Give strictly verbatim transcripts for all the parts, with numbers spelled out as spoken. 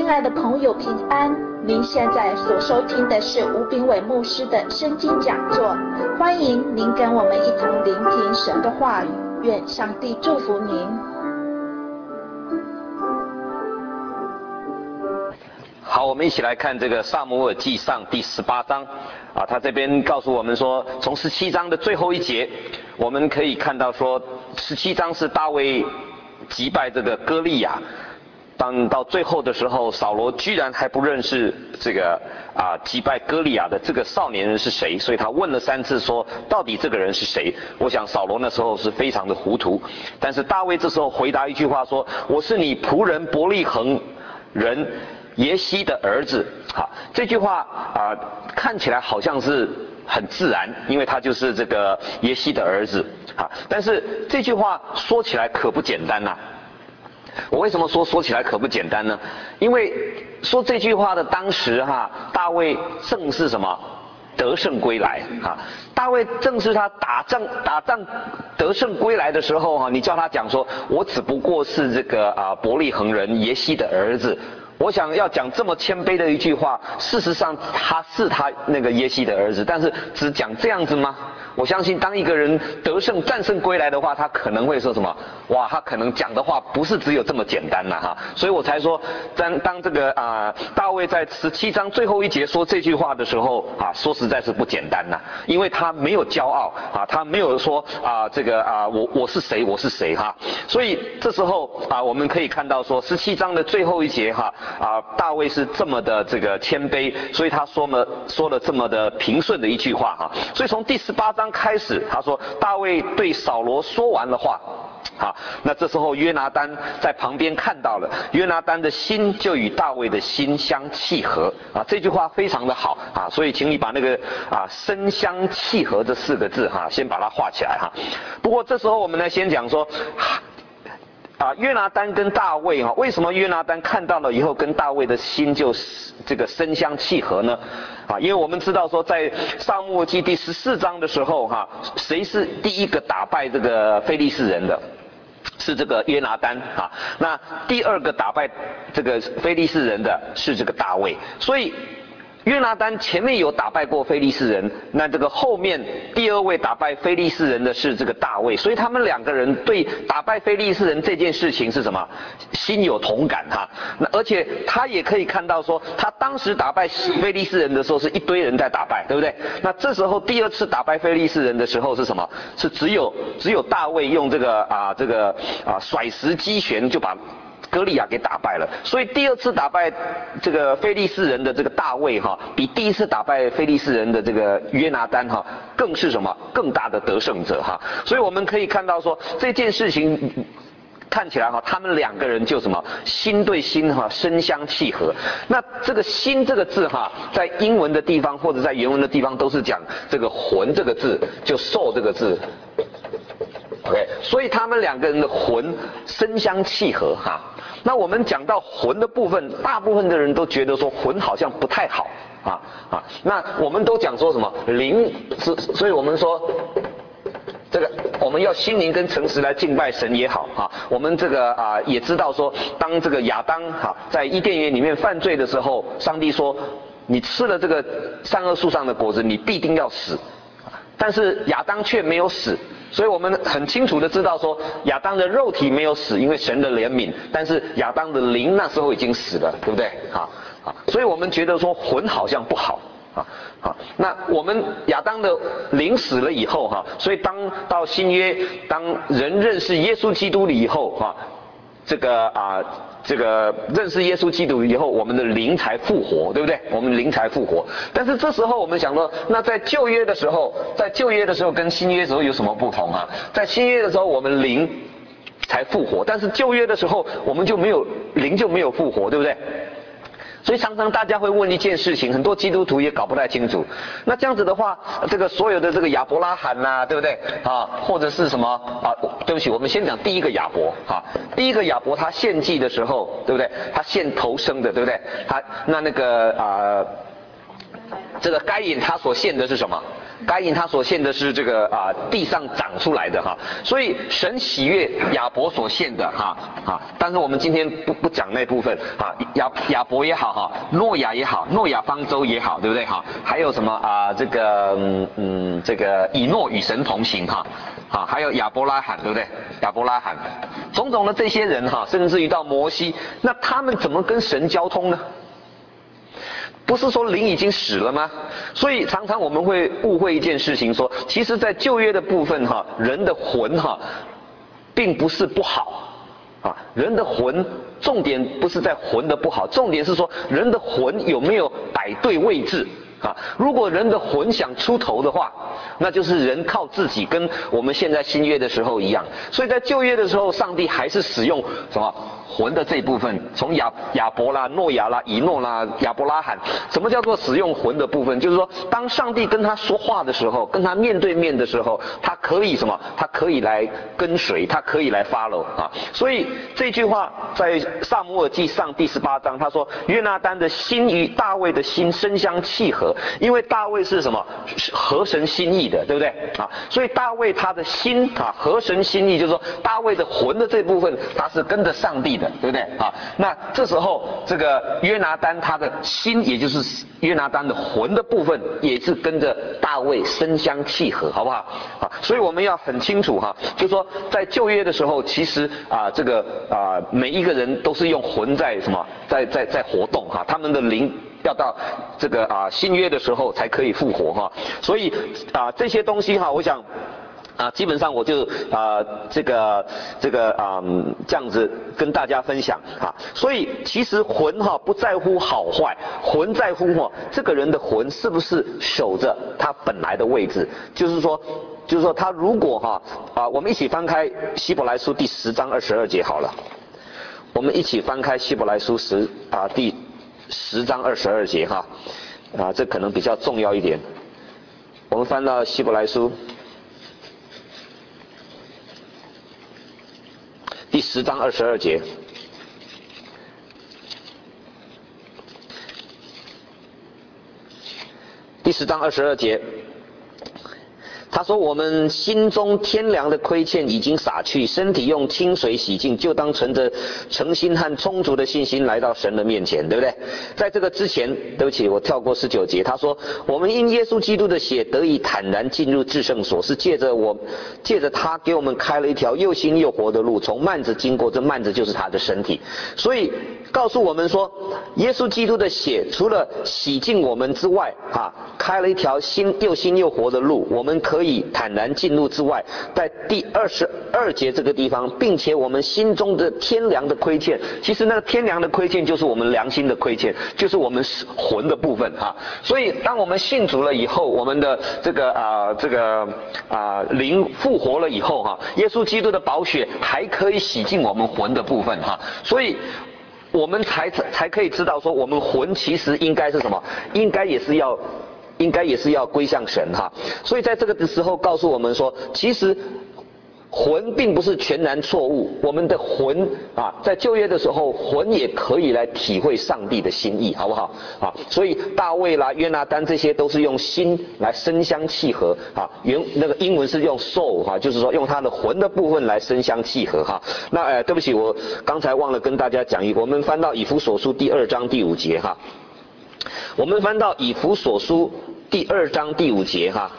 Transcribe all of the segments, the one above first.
亲爱的朋友平安，您现在所收听的是吴炳伟牧师的圣经讲座，欢迎您跟我们一同聆听神的话语，愿上帝祝福您。 好，我们一起来看这个撒母耳记上第十八章啊，他这边告诉我们说，从十七章的最后一节，我们可以看到说，十七章是大卫击败这个歌利亚。当到最后的时候，扫罗居然还不认识这个啊击败歌利亚的这个少年人是谁，所以他问了三次说，到底这个人是谁？我想扫罗那时候是非常的糊涂，但是大卫这时候回答一句话说，我是你仆人伯利恒人耶西的儿子。好，这句话啊看起来好像是很自然，因为他就是这个耶西的儿子啊，但是这句话说起来可不简单呐、啊。我为什么说说起来可不简单呢？因为说这句话的当时哈，大卫正是什么得胜归来啊！大卫正是他打仗打仗得胜归来的时候哈，你叫他讲说，我只不过是这个啊伯利恒人耶西的儿子。我想要讲这么谦卑的一句话，事实上他是他那个耶西的儿子，但是只讲这样子吗？我相信当一个人得胜战胜归来的话，他可能会说什么？哇，他可能讲的话不是只有这么简单呐、啊、哈！所以我才说，当当这个啊、呃、大卫在十七章最后一节说这句话的时候啊，说实在是不简单呐、啊，因为他没有骄傲啊，他没有说啊这个啊我我是谁我是谁哈，所以这时候啊我们可以看到说十七章的最后一节哈。啊，大卫是这么的这个谦卑，所以他说了说了这么的平顺的一句话哈。所以从第十八章开始，他说大卫对扫罗说完了话，好，那这时候约拿单在旁边看到了，约拿单的心就与大卫的心相契合啊，这句话非常的好啊，所以请你把那个啊身相契合这四个字哈，先把它画起来哈。不过这时候我们呢先讲说。啊，约拿单跟大卫哈，为什么约拿单看到了以后跟大卫的心就这个身相契合呢？啊，因为我们知道说在撒母耳记第十四章的时候哈，谁是第一个打败这个非利士人的？是这个约拿单啊。那第二个打败这个非利士人的是这个大卫，所以。约拿单前面有打败过非利士人，那这个后面第二位打败非利士人的是这个大卫，所以他们两个人对打败非利士人这件事情是什么？心有同感哈。那而且他也可以看到说，他当时打败非利士人的时候是一堆人在打败，对不对？那这时候第二次打败非利士人的时候是什么？是只有只有大卫用这个啊这个啊甩石击拳就把。歌利亚给打败了，所以第二次打败这个非利士人的这个大卫哈，比第一次打败非利士人的这个约拿单哈，更是什么？更大的得胜者哈。所以我们可以看到说这件事情。看起来哈，他们两个人就什么心对心哈，身相契合。那这个心这个字哈，在英文的地方或者在原文的地方都是讲这个魂这个字，就受这个字。OK， 所以他们两个人的魂身相契合哈。那我们讲到魂的部分，大部分的人都觉得说魂好像不太好啊啊。那我们都讲说什么灵，所以我们说。这个我们要心灵跟诚实来敬拜神也好哈，我们这个啊也知道说，当这个亚当哈在伊甸园里面犯罪的时候，上帝说你吃了这个善恶树上的果子，你必定要死。但是亚当却没有死，所以我们很清楚的知道说，亚当的肉体没有死，因为神的怜悯，但是亚当的灵那时候已经死了，对不对？啊啊，所以我们觉得说魂好像不好。啊啊，那我们亚当的灵死了以后哈，所以当到新约，当人认识耶稣基督了以后哈，这个啊这个认识耶稣基督以后，我们的灵才复活，对不对？我们灵才复活。但是这时候我们想说，那在旧约的时候，在旧约的时候跟新约的时候有什么不同啊？在新约的时候，我们灵才复活，但是旧约的时候，我们就没有灵就没有复活，对不对？所以常常大家会问一件事情，很多基督徒也搞不太清楚。那这样子的话，这个所有的这个亚伯拉罕呐、啊，对不对？啊，或者是什么啊？对不起，我们先讲第一个亚伯哈。第一个亚伯他献祭的时候，对不对？他献头生的，对不对？他那那个啊、呃，这个该隐他所献的是什么？ 该隐他所献的是这个啊地上长出来的哈，所以神喜悦亚伯所献的哈啊，但是我们今天不不讲那部分啊，亚亚伯也好哈，诺亚也好，诺亚方舟也好，对不对哈？还有什么啊这个嗯嗯这个以诺与神同行哈。啊，还有亚伯拉罕，对不对？亚伯拉罕，种种的这些人哈，甚至于到摩西，那他们怎么跟神交通呢？不是说灵已经死了吗？所以常常我们会误会一件事情说，其实在旧约的部分哈，人的魂哈，并不是不好啊，人的魂重点不是在魂的不好，重点是说人的魂有没有摆对位置。啊，如果人的魂想出头的话，那就是人靠自己，跟我们现在新约的时候一样。所以在旧约的时候，上帝还是使用什么魂的这一部分，从亚亚伯啦、诺亚啦、以诺啦、亚伯拉罕，什么叫做使用魂的部分？就是说，当上帝跟他说话的时候，跟他面对面的时候，他可以什么？他可以来跟随，他可以来 follow 啊。所以这句话在撒母耳记上第十八章，他说约拿单的心与大卫的心深相契合。因为大卫是什么？合神心意的，对不对啊？所以大卫他的心啊，合神心意，就是说大卫的魂的这部分，他是跟着上帝的，对不对啊？那这时候这个约拿单他的心，也就是约拿单的魂的部分，也是跟着大卫深相契合，好不好啊？所以我们要很清楚哈，就是说在旧约的时候，其实啊这个啊每一个人都是用魂在什么，在在在活动哈，他们的灵。要到这个啊新约的时候才可以复活哈，所以啊这些东西哈，我想啊基本上我就啊这个这个啊、嗯、这样子跟大家分享啊，所以其实魂哈不在乎好坏，魂在乎哈这个人的魂是不是守着他本来的位置，就是说就是说他如果哈啊我们一起翻开希伯来书第十章二十二节好了，我们一起翻开希伯来书十啊第。十章二十二节哈，啊，这可能比较重要一点。我们翻到希伯来书第十章二十二节，第十章二十二节。他说我们心中天良的亏欠已经洒去，身体用清水洗净，就当存着诚心和充足的信心来到神的面前，对不对？在这个之前，对不起，我跳过十九节。他说我们因耶稣基督的血得以坦然进入至圣所，是借着我借着他给我们开了一条又新又活的路，从幔子经过，这幔子就是他的身体。所以告诉我们说，耶稣基督的血除了洗净我们之外啊，开了一条新又新又活的路，我们可以可以坦然进入之外，在第二十二节这个地方，并且我们心中的天良的亏欠，其实那个天良的亏欠就是我们良心的亏欠，就是我们魂的部分哈。所以当我们信主了以后，我们的这个啊、呃、这个啊、呃、灵复活了以后哈，耶稣基督的宝血还可以洗净我们魂的部分哈，所以我们才才可以知道说，我们魂其实应该是什么？应该也是要。应该也是要归向神哈，所以在这个的时候告诉我们说，其实魂并不是全然错误，我们的魂啊，在旧约的时候，魂也可以来体会上帝的心意，好不好啊？所以大卫啦、约拿单这些都是用心来深相契合啊，原那个英文是用 soul 哈、啊，就是说用他的魂的部分来深相契合哈。那呃，对不起，我刚才忘了跟大家讲一个，我们翻到以弗所书第二章第五节哈。我们翻到以弗所书第二章第五节哈，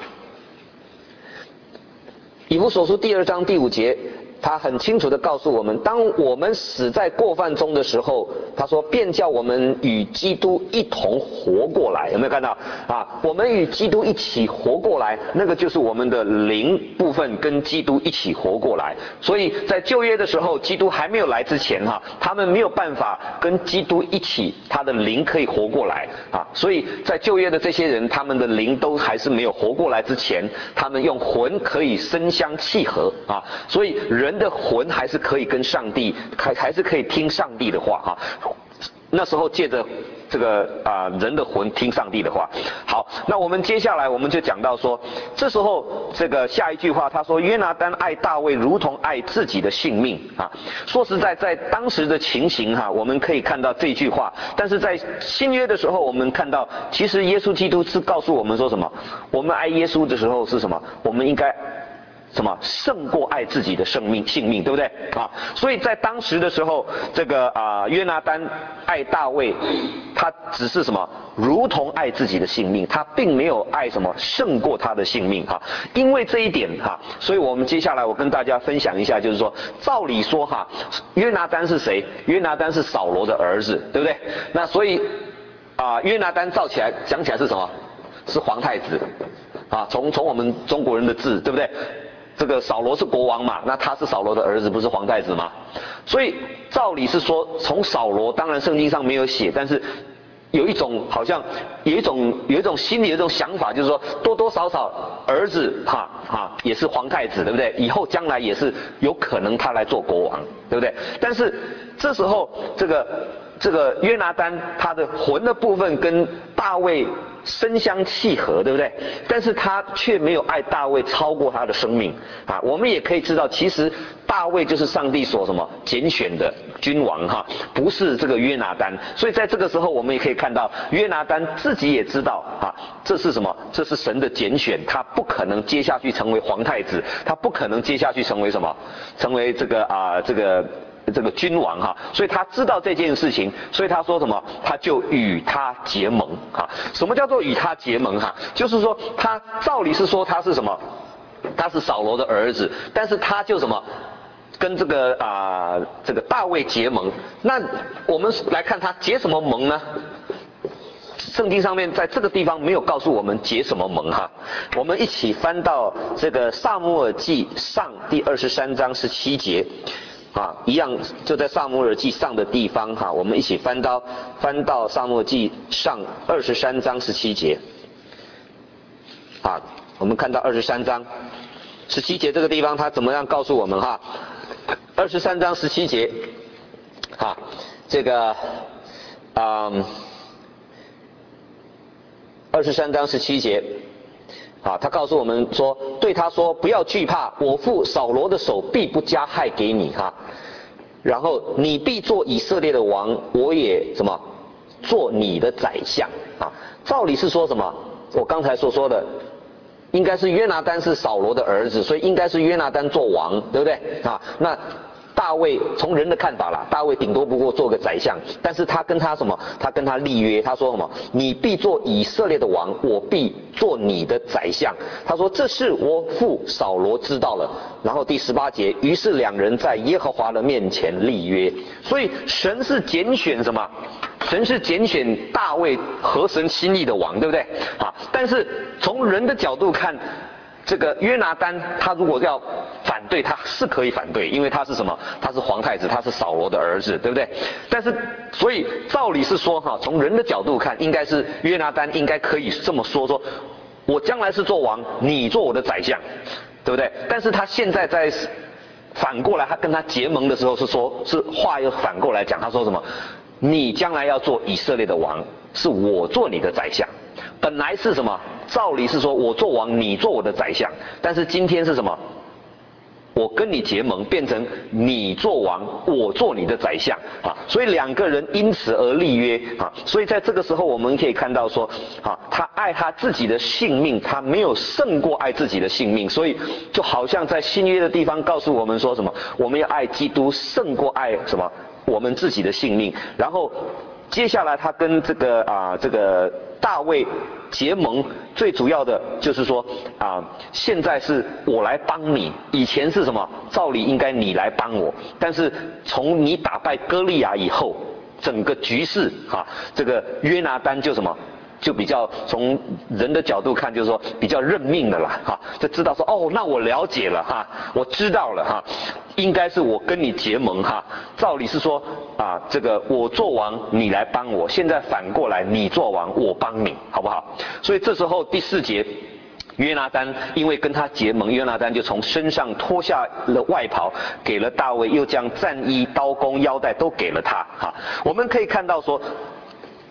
以弗所书第二章第五节，他很清楚地告诉我们，当我们死在过犯中的时候，他说便叫我们与基督一同活过来，有没有看到啊？我们与基督一起活过来，那个就是我们的灵部分跟基督一起活过来。所以在旧约的时候，基督还没有来之前哈，他们没有办法跟基督一起，他的灵可以活过来啊。所以在旧约的这些人，他们的灵都还是没有活过来之前，他们用魂可以深相契合啊。所以人的魂还是可以跟上帝，还还是可以听上帝的话哈。那时候借着这个啊、呃、人的魂听上帝的话。好，那我们接下来我们就讲到说，这时候这个下一句话他说约拿单爱大卫如同爱自己的性命啊。说实在，在当时的情形哈、啊，我们可以看到这句话，但是在新约的时候，我们看到其实耶稣基督是告诉我们说什么？我们爱耶稣的时候是什么？我们应该什么胜过爱自己的生命性命，对不对啊？所以在当时的时候，这个啊、呃、约拿单爱大卫，他只是什么如同爱自己的性命，他并没有爱什么胜过他的性命哈。因为这一点哈，所以我们接下来我跟大家分享一下，就是说照理说哈，约拿单是谁？约拿单是扫罗的儿子，对不对？那所以啊、呃、约拿单照起来讲起来是什么？是皇太子啊，从从我们中国人的字，对不对？这个扫罗是国王嘛，那他是扫罗的儿子，不是皇太子吗？所以照理是说，从扫罗，当然圣经上没有写，但是有一种好像有一种有一种心里有一种想法，就是说多多少少儿子哈哈也是皇太子，对不对？以后将来也是有可能他来做国王，对不对？但是这时候这个这个约拿单他的魂的部分跟大卫身相契合，对不对？但是他却没有爱大卫超过他的生命啊！我们也可以知道，其实大卫就是上帝所什么拣选的君王哈，不是这个约拿单。所以在这个时候，我们也可以看到约拿单自己也知道啊，这是什么？这是神的拣选，他不可能接下去成为皇太子，他不可能接下去成为什么？成为这个啊这个。这个君王哈，所以他知道这件事情，所以他说什么？他就与他结盟哈。什么叫做与他结盟哈？就是说他照理是说他是什么？他是扫罗的儿子，但是他就什么？跟这个啊、呃、这个大卫结盟。那我们来看他结什么盟呢？圣经上面在这个地方没有告诉我们结什么盟哈。我们一起翻到这个撒母耳记上第二十三章十七节。啊，一样就在撒母耳记上的地方哈，我们一起翻到翻到撒母耳记上二十三章十七节。啊，我们看到二十三章十七节这个地方，他怎么样告诉我们哈？二十三章十七节，啊，这个，嗯，二十三章十七节。啊，他告诉我们说，对他说不要惧怕，我父扫罗的手必不加害给你哈。然后你必做以色列的王，我也什么做你的宰相啊。照理是说什么？我刚才所说的，应该是约拿单是扫罗的儿子，所以应该是约拿单做王，对不对啊？那大卫从人的看法啦，大卫顶多不过做个宰相，但是他跟他什么？他跟他立约，他说什么？你必做以色列的王，我必做你的宰相。他说这是我父扫罗知道了。然后第十八节，于是两人在耶和华的面前立约。所以神是拣选什么？神是拣选大卫合神心意的王，对不对？啊，但是从人的角度看，这个约拿单他如果要反对，他是可以反对，因为他是什么？他是皇太子，他是扫罗的儿子，对不对？但是所以照理是说哈，从人的角度看，应该是约拿单应该可以这么说：说我将来是做王，你做我的宰相，对不对？但是他现在在反过来，他跟他结盟的时候是说，是话又反过来讲，他说什么？你将来要做以色列的王，是我做你的宰相。本来是什么？照理是说我做王，你做我的宰相。但是今天是什么？我跟你结盟，变成你做王，我做你的宰相啊。所以两个人因此而立约啊。所以在这个时候，我们可以看到说啊，他爱他自己的性命，他没有胜过爱自己的性命。所以就好像在新约的地方告诉我们说什么？我们要爱基督胜过爱什么？我们自己的性命。然后接下来他跟这个啊这个大卫结盟，最主要的就是说啊，现在是我来帮你，以前是什么？照理应该你来帮我，但是从你打败歌利亚以后，整个局势啊，这个约拿单就什么？就比较从人的角度看，就是说比较认命的啦，哈，就知道说哦，那我了解了哈，我知道了哈，应该是我跟你结盟哈，照理是说啊，这个我做王，你来帮我，现在反过来你做王，我帮你，好不好？所以这时候第四节。约拿单因为跟他结盟，约拿单就从身上脱下了外袍，给了大卫，又将战衣、刀弓、腰带都给了他。哈，我们可以看到说，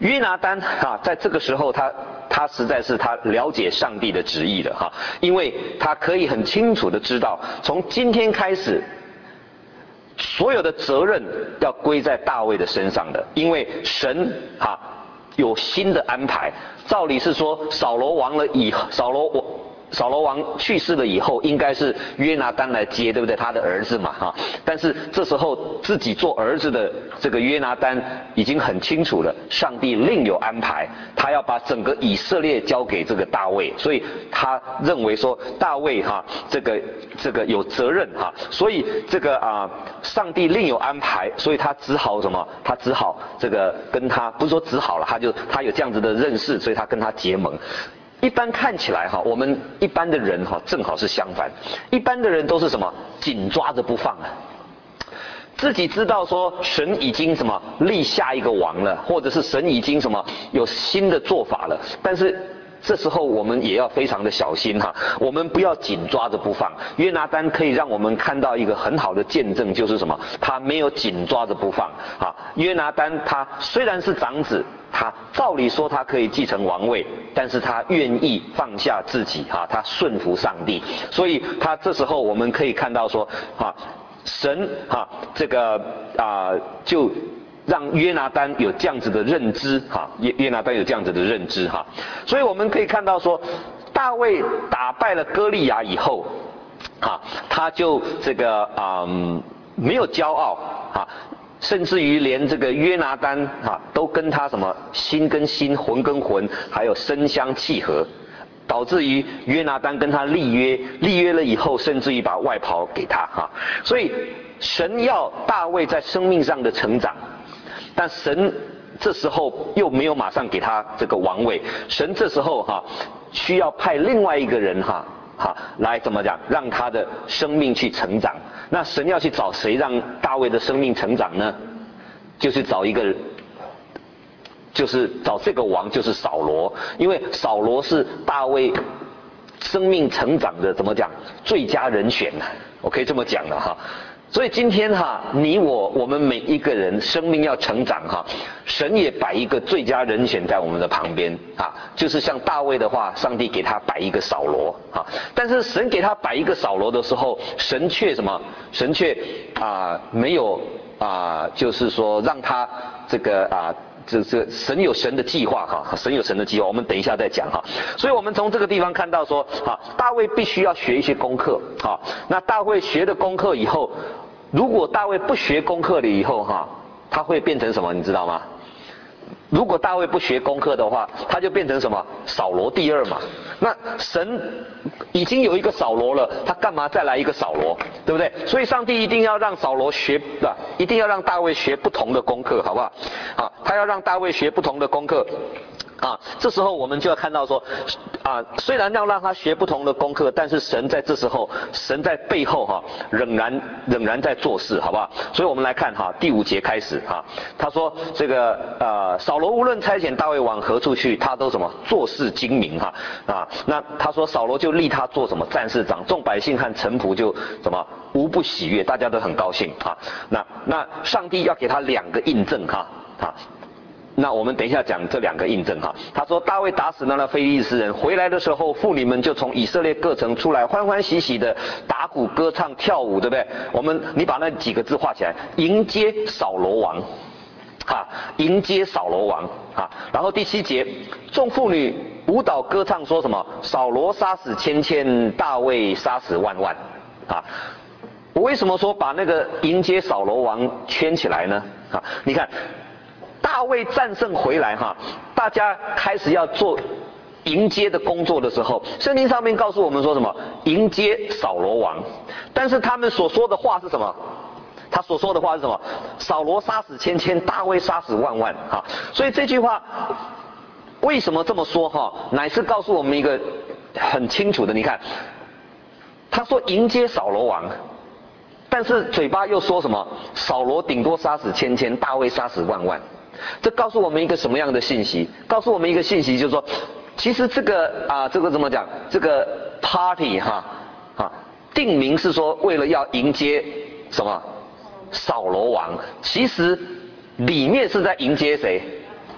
约拿单啊，在这个时候他他实在是他了解上帝的旨意了哈，因为他可以很清楚的知道，从今天开始，所有的责任要归在大卫的身上的，因为神哈有新的安排。照理是说，扫罗亡了以扫罗我。扫罗王去世了以后，应该是约拿单来接，对不对？他的儿子嘛，哈。但是这时候自己做儿子的这个约拿单已经很清楚了，上帝另有安排，他要把整个以色列交给这个大卫，所以他认为说大卫哈这个这个有责任哈，所以这个啊上帝另有安排，所以他只好什么？他只好这个跟他不是说只好了，他就他有这样子的认识，所以他跟他结盟。一般看起来哈，我们一般的人哈，正好是相反。一般的人都是什么？紧抓着不放啊。自己知道说神已经什么立下一个王了，或者是神已经什么有新的做法了，但是这时候我们也要非常的小心哈，我们不要紧抓着不放。约拿单可以让我们看到一个很好的见证，就是什么？他没有紧抓着不放啊。约拿单他虽然是长子，他照理说他可以继承王位，但是他愿意放下自己哈，他顺服上帝，所以他这时候我们可以看到说哈，神哈这个啊就让约拿单有这样子的认知哈，约约拿单有这样子的认知哈，所以我们可以看到说，大卫打败了歌利亚以后，啊，他就这个啊、嗯、没有骄傲啊。甚至于连这个约拿单啊，都跟他什么心跟心、魂跟魂，还有身相契合，导致于约拿单跟他立约，立约了以后，甚至于把外袍给他哈。所以神要大卫在生命上的成长，但神这时候又没有马上给他这个王位，神这时候哈需要派另外一个人哈。哈，来怎么讲？让他的生命去成长。那神要去找谁让大卫的生命成长呢？就是找一个，就是找这个王，就是扫罗。因为扫罗是大卫生命成长的怎么讲最佳人选呢？我可以这么讲的哈。所以今天哈，你我我们每一个人生命要成长哈，神也摆一个最佳人选在我们的旁边啊，就是像大卫的话，上帝给他摆一个扫罗啊，但是神给他摆一个扫罗的时候，神却什么？神却啊没有啊，就是说让他这个啊。这这神有神的计划哈，神有神的计划，我们等一下再讲哈。所以我们从这个地方看到说，哈，大卫必须要学一些功课，哈。那大卫学的功课以后，如果大卫不学功课了以后哈，他会变成什么？你知道吗？如果大卫不学功课的话，他就变成什么？扫罗第二嘛。那神已经有一个扫罗了，他干嘛再来一个扫罗？对不对？所以上帝一定要让扫罗学，啊，一定要让大卫学不同的功课，好不好？啊，他要让大卫学不同的功课。啊，这时候我们就要看到说，啊，虽然要让他学不同的功课，但是神在这时候，神在背后哈、啊，仍然仍然在做事，好不好？所以我们来看哈、啊，第五节开始哈、啊，他说这个呃，扫罗无论差遣大卫往何处去，他都什么做事精明哈 啊, 啊，那他说扫罗就立他做什么战士长，众百姓和臣仆就什么无不喜悦，大家都很高兴啊。那那上帝要给他两个印证哈 啊, 啊。那我们等一下讲这两个印证哈。他说大卫打死了那非利士人，回来的时候，妇女们就从以色列各城出来，欢欢喜喜的打鼓歌唱跳舞，对不对？我们你把那几个字画起来，迎接扫罗王，哈，迎接扫罗王啊。然后第七节，众妇女舞蹈歌唱，说什么？扫罗杀死千千，大卫杀死万万，啊。我为什么说把那个迎接扫罗王圈起来呢？啊，你看。大卫战胜回来哈，大家开始要做迎接的工作的时候，圣经上面告诉我们说什么？迎接扫罗王，但是他们所说的话是什么？他所说的话是什么？扫罗杀死千千，大卫杀死万万哈。所以这句话为什么这么说哈？乃是告诉我们一个很清楚的，你看，他说迎接扫罗王。但是嘴巴又说什么？扫罗顶多杀死千千，大卫杀死万万。这告诉我们一个什么样的信息？告诉我们一个信息，就是说，其实这个啊，这个怎么讲？这个 party 哈啊，定名是说为了要迎接什么？扫罗王。其实里面是在迎接谁？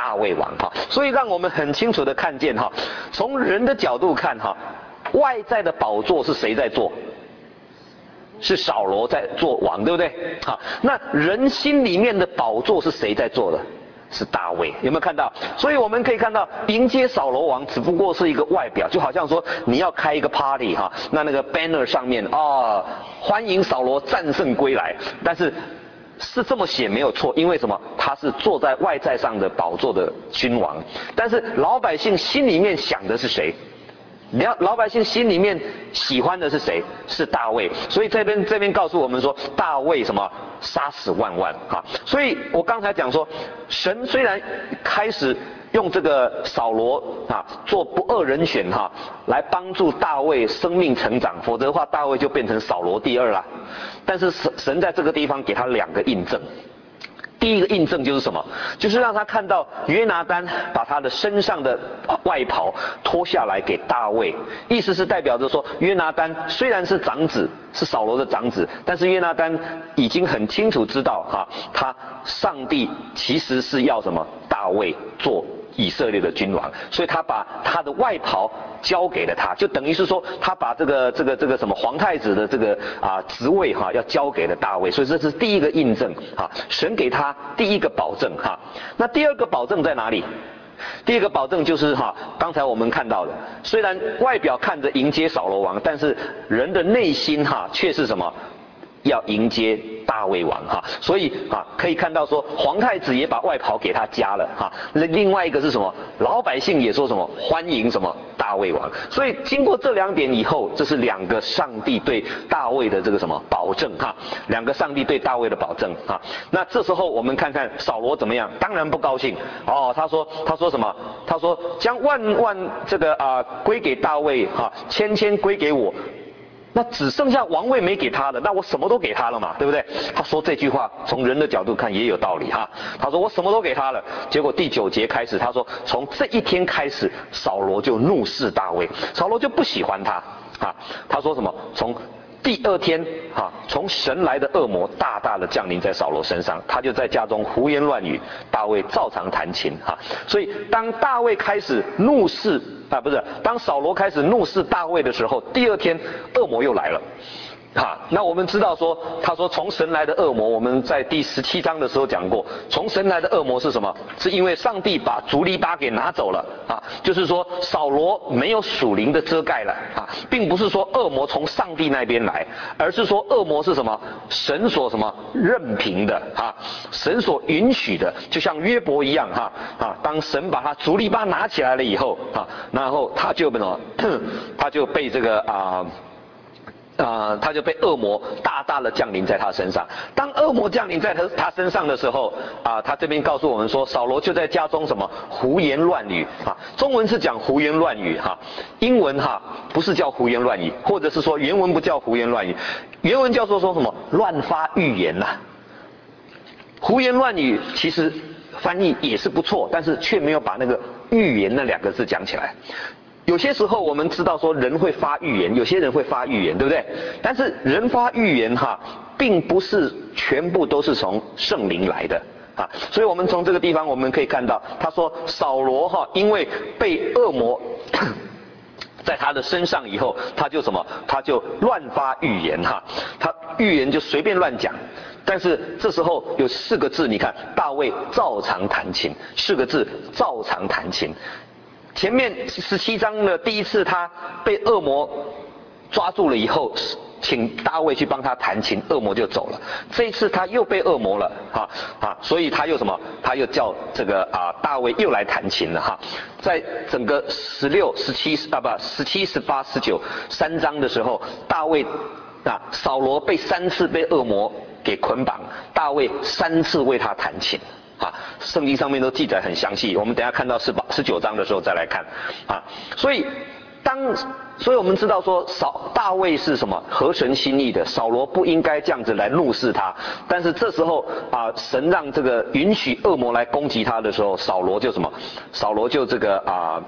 大卫王哈。所以让我们很清楚的看见哈，从人的角度看哈，外在的宝座是谁在做？是扫罗在做王，对不对？好，那人心里面的宝座是谁在做的？是大卫，有没有看到？所以我们可以看到，迎接扫罗王只不过是一个外表，就好像说你要开一个 party 哈，那那个 banner 上面啊、哦，欢迎扫罗战胜归来，但是是这么写没有错，因为什么？他是坐在外在上的宝座的君王，但是老百姓心里面想的是谁？老老百姓心里面喜欢的是谁？是大卫。所以这边这边告诉我们说，大卫什么杀死万万啊！所以我刚才讲说，神虽然开始用这个扫罗啊做不二人选哈、啊，来帮助大卫生命成长，否则的话大卫就变成扫罗第二啦。但是神神在这个地方给他两个印证。第一个印证就是什么？就是让他看到约拿单把他的身上的外袍脱下来给大卫，意思是代表着说，约拿单虽然是长子，是扫罗的长子，但是约拿单已经很清楚知道哈，他上帝其实是要什么？大卫做以色列的君王，所以他把他的外袍交给了他，就等于是说他把这个这个这个什么皇太子的这个啊职位哈、啊、要交给了大卫，所以这是第一个印证哈，神给他第一个保证哈。那第二个保证在哪里？第一个保证就是哈，刚才我们看到的，虽然外表看着迎接扫罗王，但是人的内心哈却是什么？要迎接大卫王哈，所以啊可以看到说皇太子也把外袍给他加了哈。那另外一个是什么？老百姓也说什么欢迎什么大卫王。所以经过这两点以后，这是两个上帝对大卫的这个什么保证哈，两个上帝对大卫的保证哈。那这时候我们看看扫罗怎么样？当然不高兴哦，他说他说什么？他说将万万这个啊归给大卫哈，千千归给我。那只剩下王位没给他的，那我什么都给他了嘛，对不对？他说这句话从人的角度看也有道理哈。他说我什么都给他了，结果第九节开始，他说从这一天开始，扫罗就怒视大卫，扫罗就不喜欢他啊。他说什么？从第二天哈，从神来的恶魔大大的降临在扫罗身上，他就在家中胡言乱语，大卫照常弹琴哈。所以当大卫开始怒视啊，不是，当扫罗开始怒视大卫的时候，第二天恶魔又来了。哈，那我们知道说，他说从神来的恶魔，我们在第十七章的时候讲过，从神来的恶魔是什么？是因为上帝把竹篱笆给拿走了啊，就是说扫罗没有属灵的遮盖了啊，并不是说恶魔从上帝那边来，而是说恶魔是什么？神所什么任凭的啊，神所允许的，就像约伯一样哈啊，当神把他竹篱笆拿起来了以后啊，然后他就什么，他就被这个啊。啊、呃，他就被恶魔大大的降临在他身上。当恶魔降临在他他身上的时候，啊、呃，他这边告诉我们说，扫罗就在家中什么胡言乱语啊。中文是讲胡言乱语哈，英文哈不是叫胡言乱语，或者是说原文不叫胡言乱语，原文叫做说什么乱发预言呐、啊。胡言乱语其实翻译也是不错，但是却没有把那个预言那两个字讲起来。有些时候我们知道说人会发预言，有些人会发预言，对不对？但是人发预言哈，并不是全部都是从圣灵来的啊。所以我们从这个地方我们可以看到，他说扫罗哈，因为被恶魔在他的身上以后，他就什么？他就乱发预言哈，他预言就随便乱讲。但是这时候有四个字，你看大卫照常弹琴，四个字照常弹琴。前面十七章的第一次他被恶魔抓住了以后，请大卫去帮他弹琴，恶魔就走了。这一次他又被恶魔了啊啊，所以他又什么？他又叫这个啊大卫又来弹琴了哈。在整个十六、十七啊不十七、十八、十九三章的时候，大卫啊扫罗被三次被恶魔给捆绑，大卫三次为他弹琴。啊，圣经上面都记载很详细，我们等一下看到十八、十九章的时候再来看啊。所以当，所以我们知道说扫大卫是什么合神心意的，扫罗不应该这样子来怒视他。但是这时候啊，神让这个允许恶魔来攻击他的时候，扫罗就什么？扫罗就这个啊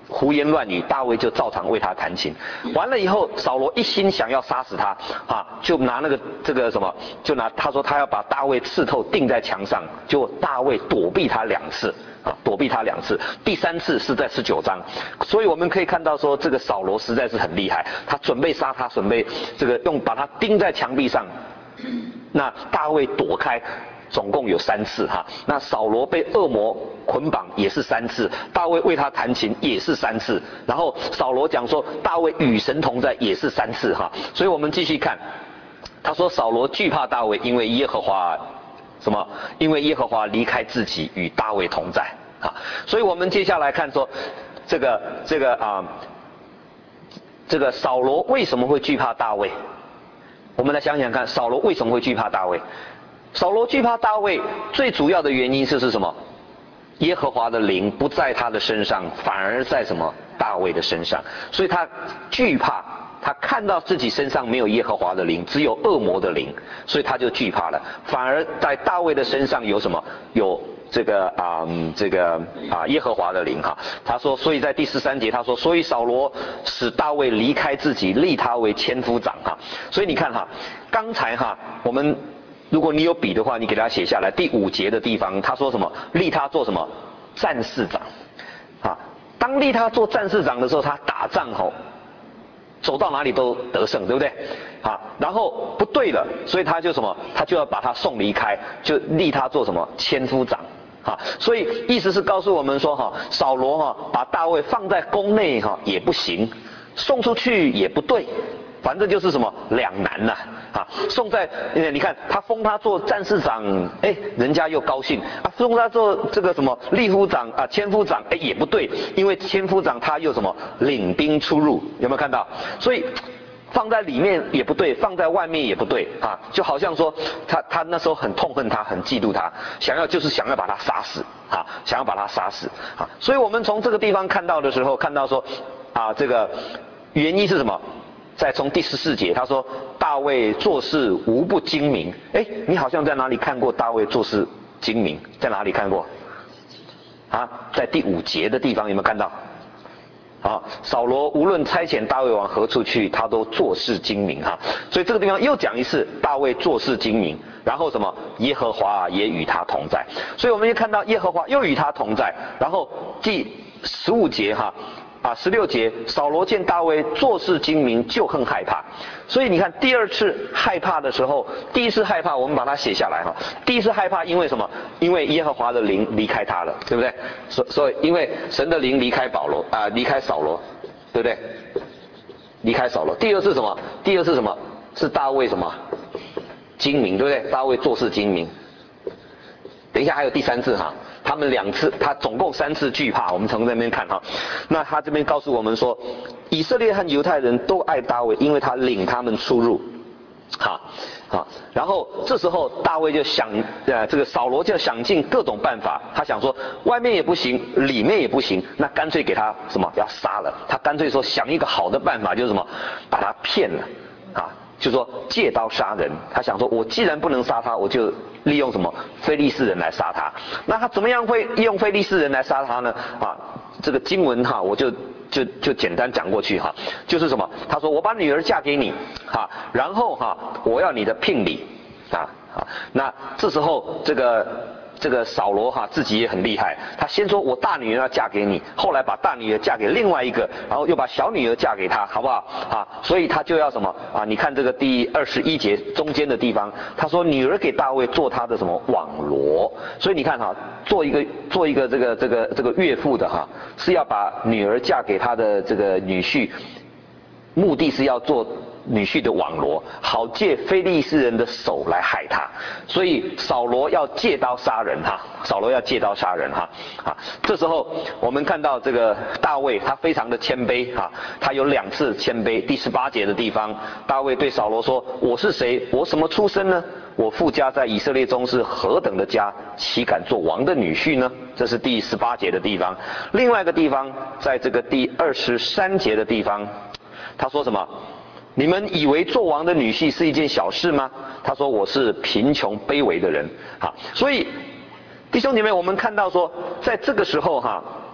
胡言乱语，大卫就照常为他弹琴。完了以后，扫罗一心想要杀死他，啊，就拿那个这个什么，就拿他说他要把大卫刺透，钉在墙上。结果大卫躲避他两次，啊，躲避他两次。第三次是在十九章，所以我们可以看到说，这个扫罗实在是很厉害，他准备杀他，准备这个用把他钉在墙壁上。那大卫躲开。总共有三次哈，那扫罗被恶魔捆绑也是三次，大卫为他弹琴也是三次，然后扫罗讲说大卫与神同在也是三次哈，所以我们继续看，他说扫罗惧怕大卫，因为耶和华什么？因为耶和华离开自己与大卫同在啊，所以我们接下来看说这个这个啊，这个扫罗为什么会惧怕大卫？我们来想想看，扫罗为什么会惧怕大卫？扫罗惧怕大卫最主要的原因是是什么？耶和华的灵不在他的身上，反而在什么？大卫的身上，所以他惧怕，他看到自己身上没有耶和华的灵，只有恶魔的灵，所以他就惧怕了。反而在大卫的身上有什么？有这个啊、嗯，这个啊耶和华的灵哈。他说，所以在第十三节他说，所以扫罗使大卫离开自己，立他为千夫长哈。所以你看哈，刚才哈我们。如果你有笔的话，你给他写下来。第五节的地方，他说什么？立他做什么？战士长。啊，当立他做战士长的时候，他打仗吼，走到哪里都得胜，对不对？啊，然后不对了，所以他就什么？他就要把他送离开，就立他做什么？千夫长。啊，所以意思是告诉我们说哈，扫罗哈把大卫放在宫内哈也不行，送出去也不对。反正就是什么两难呐、啊，啊，送在，你看他封他做战士长，哎，人家又高兴啊，封他做这个什么立夫长啊，千夫长，哎，也不对，因为千夫长他又什么领兵出入，有没有看到？所以放在里面也不对，放在外面也不对啊，就好像说他他那时候很痛恨他，很嫉妒他，想要就是想要把他杀死啊，想要把他杀死啊，所以我们从这个地方看到的时候，看到说啊，这个原因是什么？再从第十四节，他说大卫做事无不精明。哎，你好像在哪里看过大卫做事精明？在哪里看过？啊，在第五节的地方有没有看到？啊，扫罗无论差遣大卫往何处去，他都做事精明哈。所以这个地方又讲一次，大卫做事精明。然后什么？耶和华也与他同在。所以我们就看到耶和华又与他同在。然后第十五节哈。啊，十六节，扫罗见大卫做事精明，就很害怕。所以你看，第二次害怕的时候，第一次害怕，我们把它写下来哈。第一次害怕，因为什么？因为耶和华的灵离开他了，对不对？所所以，因为神的灵离开保罗啊、呃，离开扫罗，对不对？离开扫罗。第二次什么？第二次什么？是大卫什么？精明，对不对？大卫做事精明。等一下还有第三次哈。他们两次，他总共三次惧怕，我们从那边看哈。那他这边告诉我们说，以色列和犹太人都爱大卫，因为他领他们出入，哈，好。然后这时候大卫就想，呃，这个扫罗就想尽各种办法，他想说外面也不行，里面也不行，那干脆给他什么要杀了。他干脆说想一个好的办法，就是什么，把他骗了，啊。就说借刀杀人，他想说，我既然不能杀他，我就利用什么非利士人来杀他。那他怎么样会利用非利士人来杀他呢？啊，这个经文哈，我就就就简单讲过去哈，就是什么？他说我把女儿嫁给你，哈，然后哈，我要你的聘礼，啊啊，那这时候这个。这个扫罗哈自己也很厉害，他先说我大女儿要嫁给你，后来把大女儿嫁给另外一个，然后又把小女儿嫁给他，好不好啊？所以他就要什么啊？你看这个第二十一节中间的地方，他说女儿给大卫做他的什么网罗，所以你看哈，做一个做一个这个这个这个岳父的哈，是要把女儿嫁给他的这个女婿，目的是要做。女婿的网罗，好借非利士人的手来害他，所以扫罗要借刀杀人哈，扫罗要借刀杀人哈啊。这时候我们看到这个大卫，他非常的谦卑哈，他有两次谦卑。第十八节的地方，大卫对扫罗说：“我是谁？我什么出身呢？我父家在以色列中是何等的家，岂敢做王的女婿呢？”这是第十八节的地方。另外一个地方，在这个第二十三节的地方，他说什么？你们以为做王的女婿是一件小事吗？他说我是贫穷卑微的人，哈，所以弟兄姐妹，我们看到说，在这个时候哈，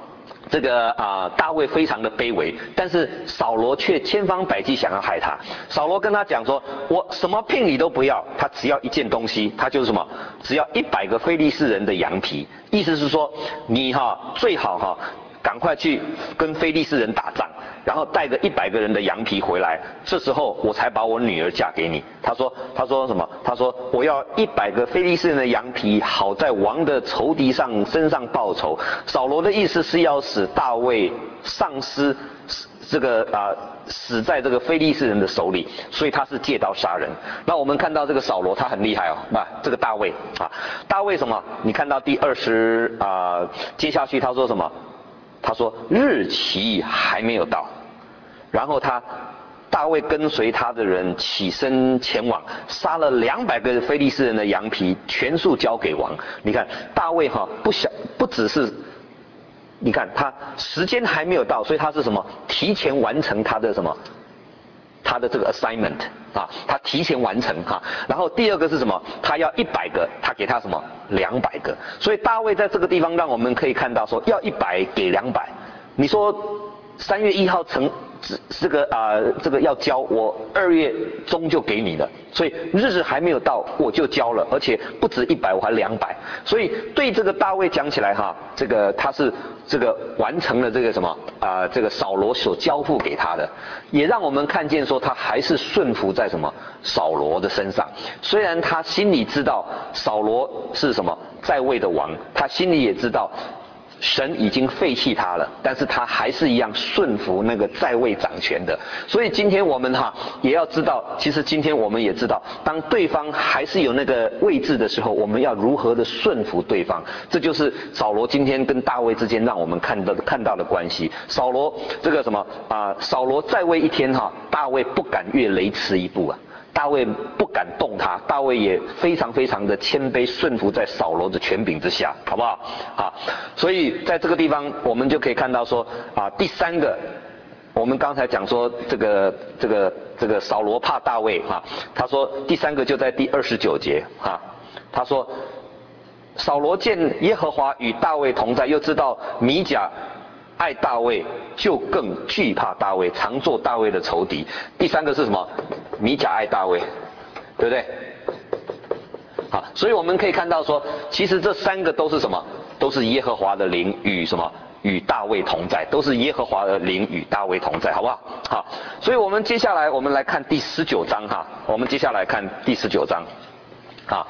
这个啊、呃、大卫非常的卑微，但是扫罗却千方百计想要害他。扫罗跟他讲说，我什么聘礼都不要，他只要一件东西，他就是什么，只要一百个非利士人的羊皮，意思是说你哈最好哈赶快去跟非利士人打仗，然后带个一百个人的羊皮回来，这时候我才把我女儿嫁给你。他说他说什么？他说我要一百个非利士人的羊皮，好在王的仇敌上身上报仇。扫罗的意思是要使大卫丧失这个啊、呃、死在这个非利士人的手里，所以他是借刀杀人。那我们看到这个扫罗他很厉害哦，那这个大卫啊，大卫什么？你看到第二十啊，接下去他说什么？他说日期还没有到，然后他大卫跟随他的人起身前往，杀了两百个非利士人的羊皮，全数交给王。你看大卫哈不小，不只是，你看他时间还没有到，所以他是什么？提前完成他的什么？他的这个 assignment 啊，他提前完成哈。然后第二个是什么？他要一百个，他给他什么？两百个。所以大卫在这个地方让我们可以看到说，要一百给两百。你说三月一号成这个啊、呃、这个要交，我二月中就给你了，所以日子还没有到我就交了，而且不止一百，我还两百。所以对这个大卫讲起来哈，这个他是这个完成了这个什么啊、呃、这个扫罗所交付给他的，也让我们看见说他还是顺服在什么扫罗的身上。虽然他心里知道扫罗是什么在位的王，他心里也知道神已经废弃他了，但是他还是一样顺服那个在位掌权的。所以今天我们哈也要知道，其实今天我们也知道，当对方还是有那个位置的时候，我们要如何的顺服对方。这就是扫罗今天跟大卫之间让我们看到看到的关系。扫罗这个什么啊、呃，扫罗在位一天哈，大卫不敢越雷池一步啊。大卫不敢动他，大卫也非常非常的谦卑顺服在扫罗的权柄之下，好不好？啊，所以在这个地方我们就可以看到说啊，第三个，我们刚才讲说这个这个这个扫罗怕大卫哈、啊，他说第三个就在第二十九节哈、啊，他说扫罗见耶和华与大卫同在，又知道米甲爱大卫，就更惧怕大卫，常做大卫的仇敌。第三个是什么？米甲爱大卫，对不对？好，所以我们可以看到说，其实这三个都是什么？都是耶和华的灵与什么？与大卫同在，都是耶和华的灵与大卫同在，好不好？好，所以我们接下来我们来看第十九章哈，我们接下来看第十九章，好。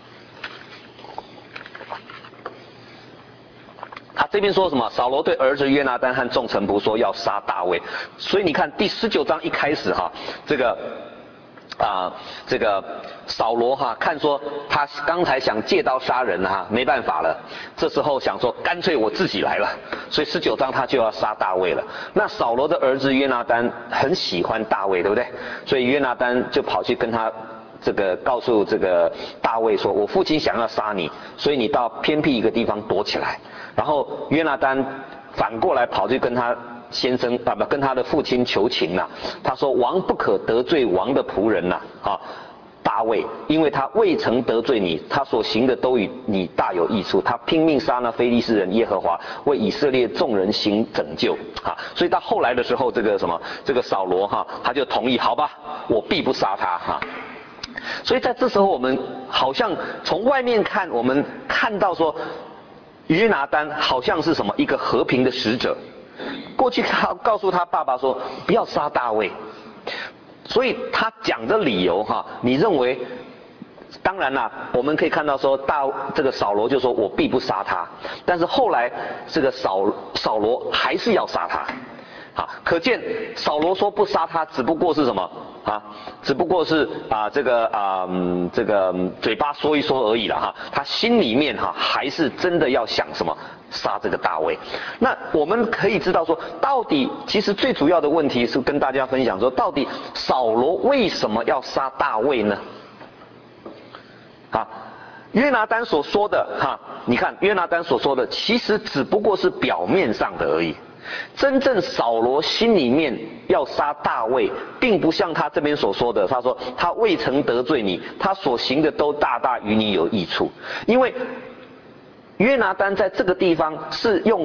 他这边说什么？扫罗对儿子约拿单和众臣仆说要杀大卫。所以你看第十九章一开始哈，这个啊、呃、这个扫罗哈看说他刚才想借刀杀人哈，没办法了，这时候想说干脆我自己来了，所以十九章他就要杀大卫了。那扫罗的儿子约拿单很喜欢大卫，对不对？所以约拿单就跑去跟他这个告诉这个大卫说，我父亲想要杀你，所以你到偏僻一个地方躲起来。然后约拿单反过来跑去跟他先生啊不跟他的父亲求情了、啊。他说王不可得罪王的仆人呐 啊, 啊大卫，因为他未曾得罪你，他所行的都与你大有益处。他拼命杀那非利士人耶和华，为以色列众人行拯救啊。所以到后来的时候，这个什么这个扫罗哈、啊、他就同意，好吧，我必不杀他哈。啊所以在这时候，我们好像从外面看，我们看到说，约拿单好像是什么一个和平的使者，过去他告诉他爸爸说不要杀大卫，所以他讲的理由哈，你认为？当然啦，我们可以看到说大这个扫罗就说我必不杀他，但是后来这个扫扫罗还是要杀他。啊，可见扫罗说不杀他，只不过是什么啊？只不过是啊，这个啊、嗯，这个嘴巴说一说而已了哈。他心里面哈还是真的要想什么杀这个大卫。那我们可以知道说，到底其实最主要的问题是跟大家分享说，到底扫罗为什么要杀大卫呢？啊，约拿单所说的哈，你看约拿单所说的，其实只不过是表面上的而已。真正扫罗心里面要杀大卫，并不像他这边所说的，他说他未曾得罪你，他所行的都大大与你有益处。因为约拿单在这个地方是用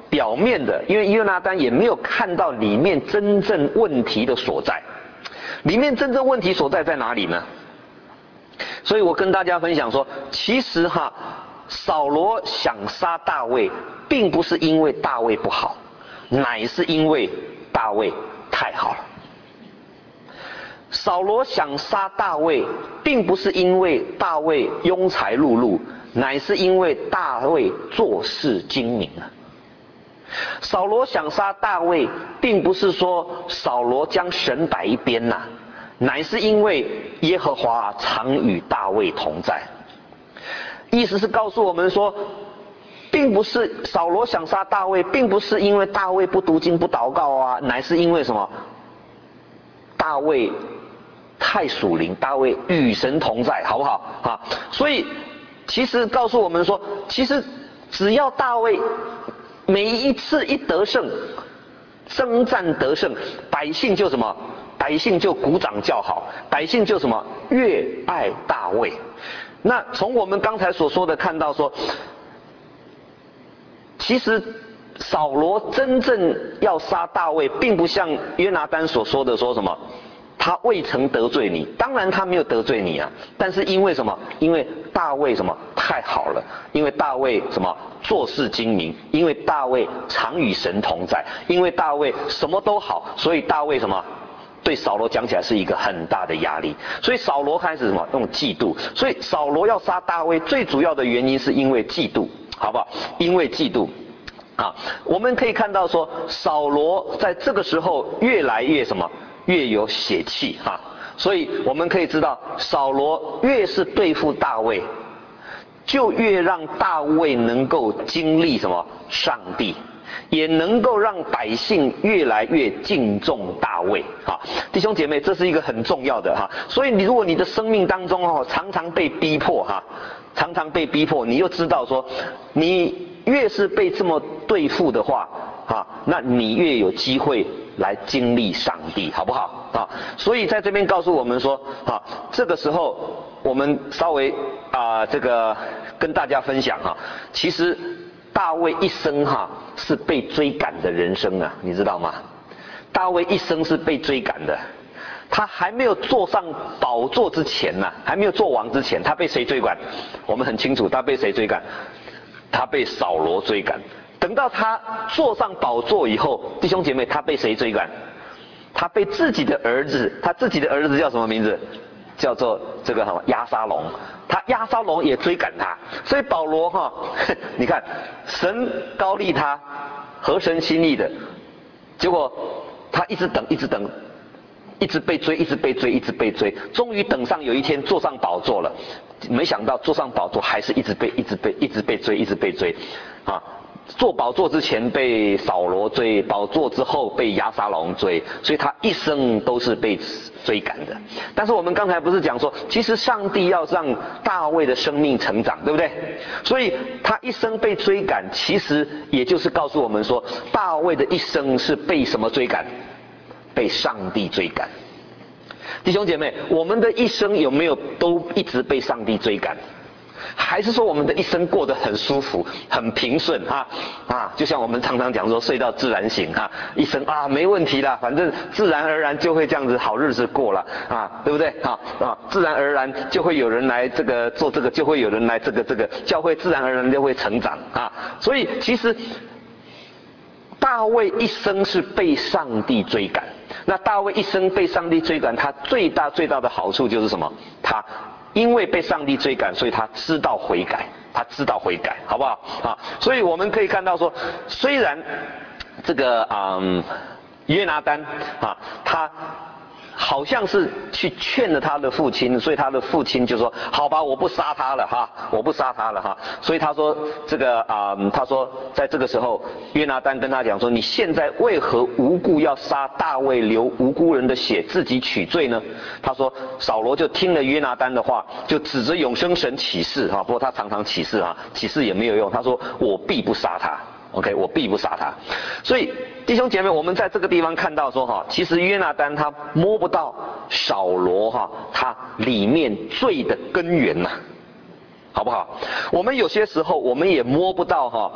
表面的，因为约拿单也没有看到里面真正问题的所在。里面真正问题所在在哪里呢？所以我跟大家分享说，其实哈，扫罗想杀大卫，并不是因为大卫不好，乃是因为大卫太好了。扫罗想杀大卫，并不是因为大卫庸才碌碌，乃是因为大卫做事精明啊。扫罗想杀大卫，并不是说扫罗将神摆一边呐、啊，乃是因为耶和华常与大卫同在。意思是告诉我们说，并不是扫罗想杀大卫，并不是因为大卫不读经不祷告啊，乃是因为什么？大卫太属灵，大卫与神同在，好不好啊？所以其实告诉我们说，其实只要大卫每一次一得胜，征战得胜，百姓就什么？百姓就鼓掌叫好，百姓就什么？越爱大卫。那从我们刚才所说的看到说，其实扫罗真正要杀大卫，并不像约拿单所说的说什么，他未曾得罪你。当然他没有得罪你啊，但是因为什么？因为大卫什么？太好了，因为大卫什么？做事精明，因为大卫常与神同在，因为大卫什么都好，所以大卫什么？对扫罗讲起来是一个很大的压力，所以扫罗开始什么？用嫉妒。所以扫罗要杀大卫，最主要的原因是因为嫉妒，好不好？因为嫉妒。啊，我们可以看到说，扫罗在这个时候越来越什么？越有血气哈、啊。所以我们可以知道，扫罗越是对付大卫，就越让大卫能够经历什么？上帝。也能够让百姓越来越敬重大卫啊，弟兄姐妹，这是一个很重要的哈。所以你如果你的生命当中哦，常常被逼迫哈，常常被逼迫，你又知道说，你越是被这么对付的话啊，那你越有机会来经历上帝，好不好啊？所以在这边告诉我们说啊，这个时候我们稍微啊这个跟大家分享哈，其实大卫一生哈是被追赶的人生啊，你知道吗？大卫一生是被追赶的，他还没有坐上宝座之前呢、啊，还没有做王之前，他被谁追赶？我们很清楚，他被谁追赶？他被扫罗追赶。等到他坐上宝座以后，弟兄姐妹，他被谁追赶？他被自己的儿子，他自己的儿子叫什么名字？叫做这个什么押沙龙，他押沙龙也追赶他，所以保罗哈，你看神高立他，合神心意的，结果他一直等，一直等，一直被追，一直被追，一直被追，终于等上有一天坐上宝座了，没想到坐上宝座还是一直被，一直被，一直被追，一直被追，啊。坐宝座之前被扫罗追，宝座之后被押沙龙追，所以他一生都是被追赶的。但是我们刚才不是讲说，其实上帝要让大卫的生命成长，对不对？所以他一生被追赶，其实也就是告诉我们说，大卫的一生是被什么追赶？被上帝追赶。弟兄姐妹，我们的一生有没有都一直被上帝追赶？还是说我们的一生过得很舒服、很平顺哈啊？就像我们常常讲说，睡到自然醒哈，一生啊没问题啦，反正自然而然就会这样子好日子过了啊，对不对啊啊？自然而然就会有人来这个做这个，就会有人来这个这个，教会自然而然就会成长啊。所以其实大卫一生是被上帝追赶。那大卫一生被上帝追赶，他最大最大的好处就是什么？他因为被上帝追赶，所以他知道悔改，他知道悔改，好不好啊？所以我们可以看到说，虽然这个嗯约拿单啊，他好像是去劝了他的父亲，所以他的父亲就说：“好吧，我不杀他了哈，我不杀他了哈。”所以他说这个啊、嗯，他说在这个时候，约拿单跟他讲说：“你现在为何无故要杀大卫，流无辜人的血，自己取罪呢？”他说扫罗就听了约拿单的话，就指着永生神起誓哈，不过他常常起誓哈，起誓也没有用。他说：“我必不杀他。” OK， 我必不杀他。所以弟兄姐妹，我们在这个地方看到说哈，其实约拿单他摸不到扫罗哈，他里面罪的根源呐、啊，好不好？我们有些时候我们也摸不到哈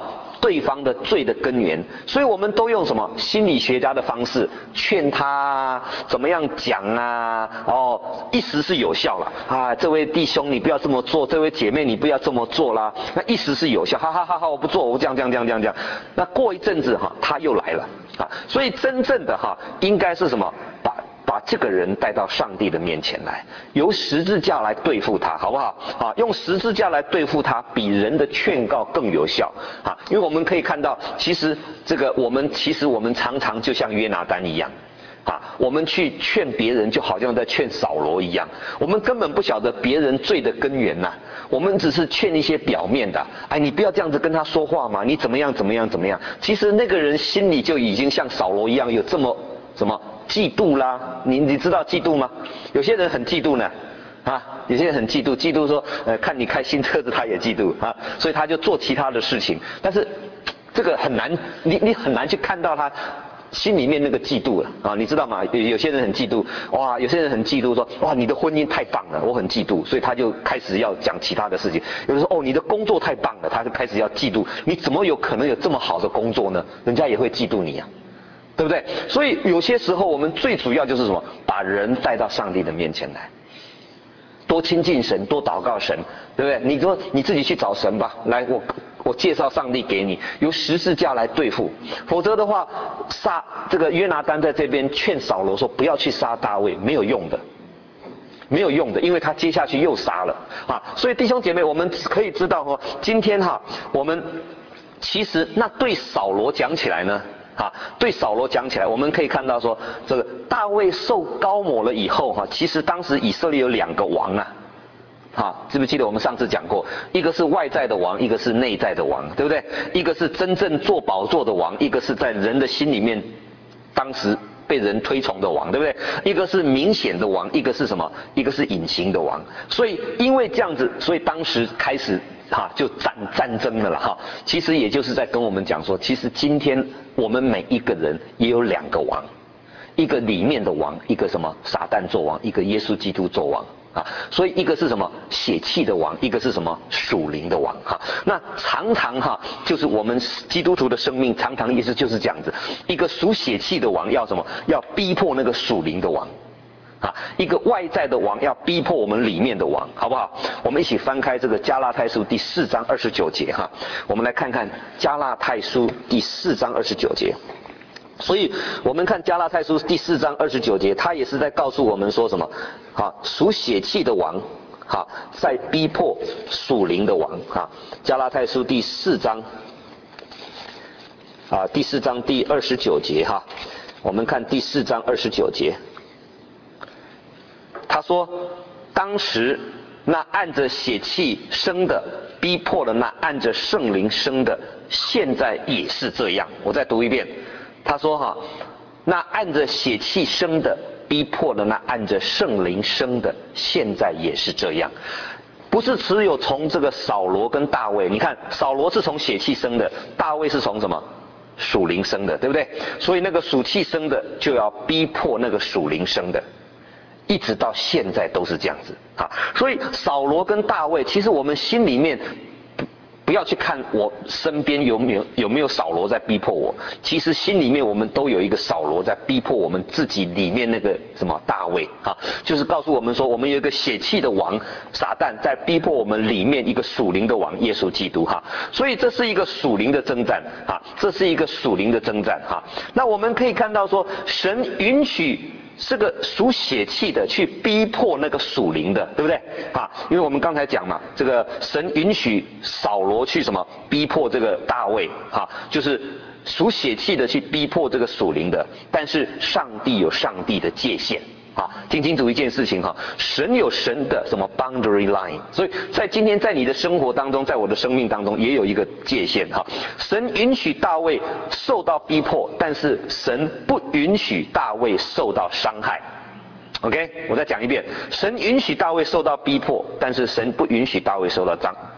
对方的罪的根源，所以我们都用什么心理学家的方式劝他怎么样讲啊，哦，一时是有效了啊，这位弟兄你不要这么做，这位姐妹你不要这么做啦，那一时是有效，哈哈哈哈，我不做，我这样这样这样这样这样，那过一阵子哈，他又来了啊，所以真正的哈，应该是什么？把把这个人带到上帝的面前来，由十字架来对付他，好不好？啊，用十字架来对付他，比人的劝告更有效啊！因为我们可以看到，其实这个我们其实我们常常就像约拿单一样，啊，我们去劝别人，就好像在劝扫罗一样，我们根本不晓得别人罪的根源呐、啊，我们只是劝一些表面的，哎，你不要这样子跟他说话嘛，你怎么样怎么样怎么样？其实那个人心里就已经像扫罗一样，有这么什么？嫉妒啦，你你知道嫉妒吗？有些人很嫉妒呢，啊，有些人很嫉妒，嫉妒说，呃，看你开新车子他也嫉妒啊，所以他就做其他的事情，但是这个很难，你你很难去看到他心里面那个嫉妒了啊，你知道吗？有有些人很嫉妒，哇，有些人很嫉妒说，哇，你的婚姻太棒了，我很嫉妒，所以他就开始要讲其他的事情。有人说，哦，你的工作太棒了，他就开始要嫉妒，你怎么有可能有这么好的工作呢？人家也会嫉妒你啊。对不对？所以有些时候我们最主要就是什么？把人带到上帝的面前来，多亲近神，多祷告神，对不对？你说你自己去找神吧，来，我我介绍上帝给你，由十字架来对付，否则的话，杀这个约拿单在这边劝扫罗说不要去杀大卫，没有用的。没有用的，因为他接下去又杀了啊！所以弟兄姐妹，我们可以知道哦，今天哈，我们其实那对扫罗讲起来呢。啊，对扫罗讲起来，我们可以看到说，这个大卫受膏抹了以后哈，其实当时以色列有两个王啊，啊，记不记得我们上次讲过，一个是外在的王，一个是内在的王，对不对？一个是真正坐宝座的王，一个是在人的心里面，当时被人推崇的王，对不对？一个是明显的王，一个是什么？一个是隐形的王。所以因为这样子，所以当时开始。哈，就战战争了啦哈，其实也就是在跟我们讲说，其实今天我们每一个人也有两个王，一个里面的王，一个什么撒旦做王，一个耶稣基督做王啊，所以一个是什么血气的王，一个是什么属灵的王哈。那常常哈，就是我们基督徒的生命常常意思就是这样子，一个属血气的王要什么？要逼迫那个属灵的王。啊，一个外在的王要逼迫我们里面的王，好不好？我们一起翻开这个加拉太书第四章二十九节哈，我们来看看加拉太书第四章二十九节。所以我们看加拉太书第四章二十九节，他也是在告诉我们说什么？啊，属血气的王，哈，在逼迫属灵的王，哈。加拉太书第四章，啊，第四章第二十九节哈，我们看第四章二十九节。他说，当时那按着血气生的逼迫了那按着圣灵生的，现在也是这样。我再读一遍，他说哈，那按着血气生的逼迫了那按着圣灵生的，现在也是这样。不是只有从这个扫罗跟大卫，你看扫罗是从血气生的，大卫是从什么？属灵生的，对不对？所以那个属气生的就要逼迫那个属灵生的。一直到现在都是这样子啊，所以扫罗跟大卫，其实我们心里面不不要去看我身边有没有有没有扫罗在逼迫我，其实心里面我们都有一个扫罗在逼迫我们自己里面那个什么大卫啊，就是告诉我们说，我们有一个血气的王撒旦在逼迫我们里面一个属灵的王耶稣基督哈，所以这是一个属灵的征战啊，这是一个属灵的征战哈。那我们可以看到说，神允许。这个属血气的去逼迫那个属灵的，对不对啊？因为我们刚才讲嘛，这个神允许扫罗去什么逼迫这个大卫啊，就是属血气的去逼迫这个属灵的，但是上帝有上帝的界限啊，听清楚一件事情哈，神有神的什么 boundary line， 所以在今天在你的生活当中，在我的生命当中也有一个界限哈。神允许大卫受到逼迫，但是神不允许大卫受到伤害。OK， 我再讲一遍，神允许大卫受到逼迫，但是神不允许大卫受到伤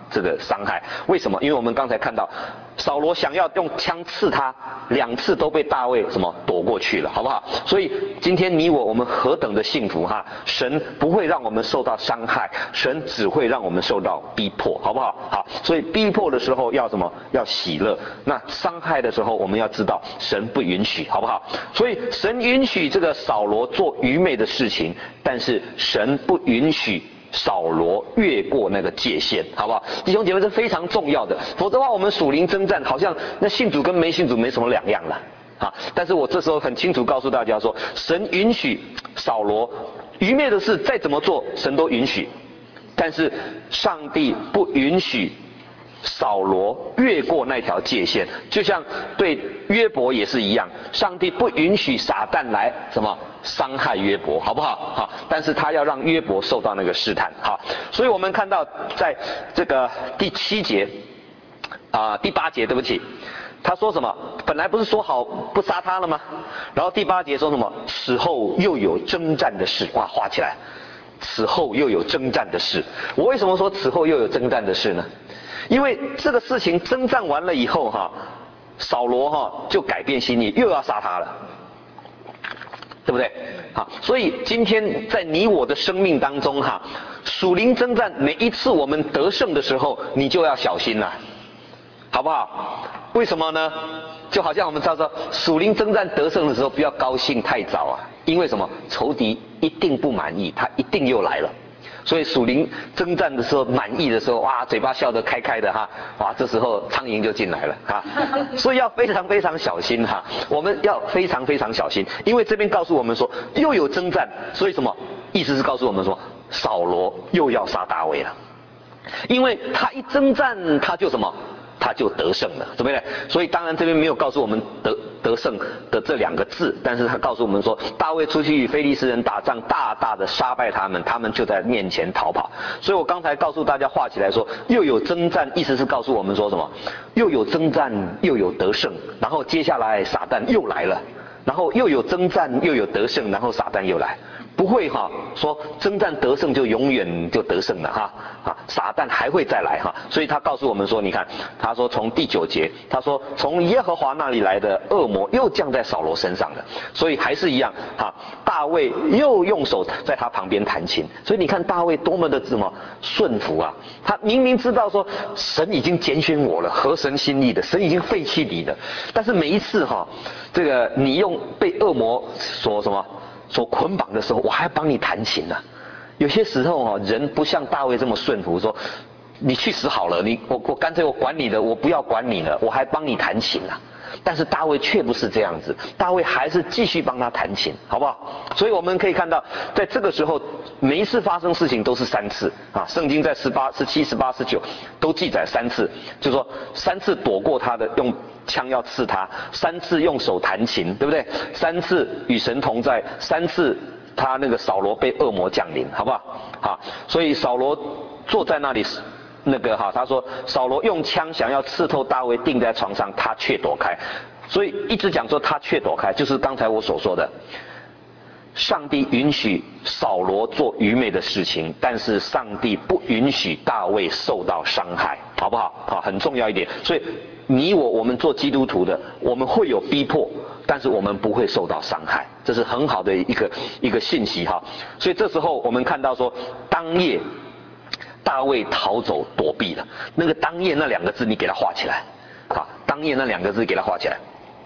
这个伤害。为什么？因为我们刚才看到，扫罗想要用枪刺他，两次都被大卫什么躲过去了，好不好？所以今天你我我们何等的幸福哈！神不会让我们受到伤害，神只会让我们受到逼迫，好不好？好，所以逼迫的时候要什么？要喜乐。那伤害的时候，我们要知道神不允许，好不好？所以神允许这个扫罗做愚昧的事情，但是神不允许扫罗越过那个界限，好不好？弟兄姐妹，这非常重要的，否则的话，我们属灵征战好像那信主跟没信主没什么两样了啊！但是我这时候很清楚告诉大家说，神允许扫罗愚昧的事再怎么做，神都允许，但是上帝不允许扫罗越过那条界限，就像对约伯也是一样，上帝不允许撒旦来什么伤害约伯，好不好？好，但是他要让约伯受到那个试探，好，所以我们看到在这个第七节啊、呃、第八节，对不起，他说什么？本来不是说好不杀他了吗？然后第八节说什么？此后又有征战的事，哇，画起来，此后又有征战的事。我为什么说此后又有征战的事呢？因为这个事情征战完了以后哈，扫罗哈就改变心意，又要杀他了，对不对？好，所以今天在你我的生命当中哈，属灵征战每一次我们得胜的时候，你就要小心了，好不好？为什么呢？就好像我们知道说，属灵征战得胜的时候，不要高兴太早啊，因为什么？仇敌一定不满意，他一定又来了。所以属灵征战的时候，满意的时候，哇，嘴巴笑得开开的哈，哇，这时候苍蝇就进来了哈，所以要非常非常小心哈，我们要非常非常小心，因为这边告诉我们说又有征战，所以什么意思是告诉我们说，扫罗又要杀大卫了，因为他一征战他就什么，他就得胜了，对不对？所以当然这边没有告诉我们得得胜的这两个字，但是他告诉我们说，大卫出去与非利士人打仗，大大的杀败他们，他们就在面前逃跑。所以我刚才告诉大家画起来说，又有征战，意思是告诉我们说什么？又有征战，又有得胜，然后接下来撒旦又来了，然后又有征战，又有得胜，然后撒旦又来。不会哈，说征战得胜就永远就得胜了哈啊，撒旦还会再来哈，所以他告诉我们说，你看，他说从第九节，他说从耶和华那里来的恶魔又降在扫罗身上了，所以还是一样哈，大卫又用手在他旁边弹琴，所以你看大卫多么的什么顺服啊，他明明知道说神已经拣选我了，合神心意的，神已经废弃你的，但是每一次哈，这个你用被恶魔所什么所捆绑的时候，我还帮你弹琴呢、啊。有些时候哦，人不像大卫这么顺服，说你去死好了，你我我干脆我管你的，我不要管你了，我还帮你弹琴啊。但是大卫却不是这样子，大卫还是继续帮他弹琴，好不好？所以我们可以看到，在这个时候，每一次发生事情都是三次啊。圣经在十八、十七、十八、十九都记载三次，就是说三次躲过他的用枪要刺他，三次用手弹琴，对不对？三次与神同在，三次他那个扫罗被恶魔降临，好不好？好，所以扫罗坐在那里。那个哈，他说扫罗用枪想要刺透大卫，钉在床上，他却躲开。所以一直讲说他却躲开，就是刚才我所说的，上帝允许扫罗做愚昧的事情，但是上帝不允许大卫受到伤害，好不好？好，很重要一点。所以你我我们做基督徒的，我们会有逼迫，但是我们不会受到伤害，这是很好的一个一个信息哈。所以这时候我们看到说，当夜大卫逃走躲避了，那个当夜那两个字你给它画起来，好，当夜那两个字给它画起来。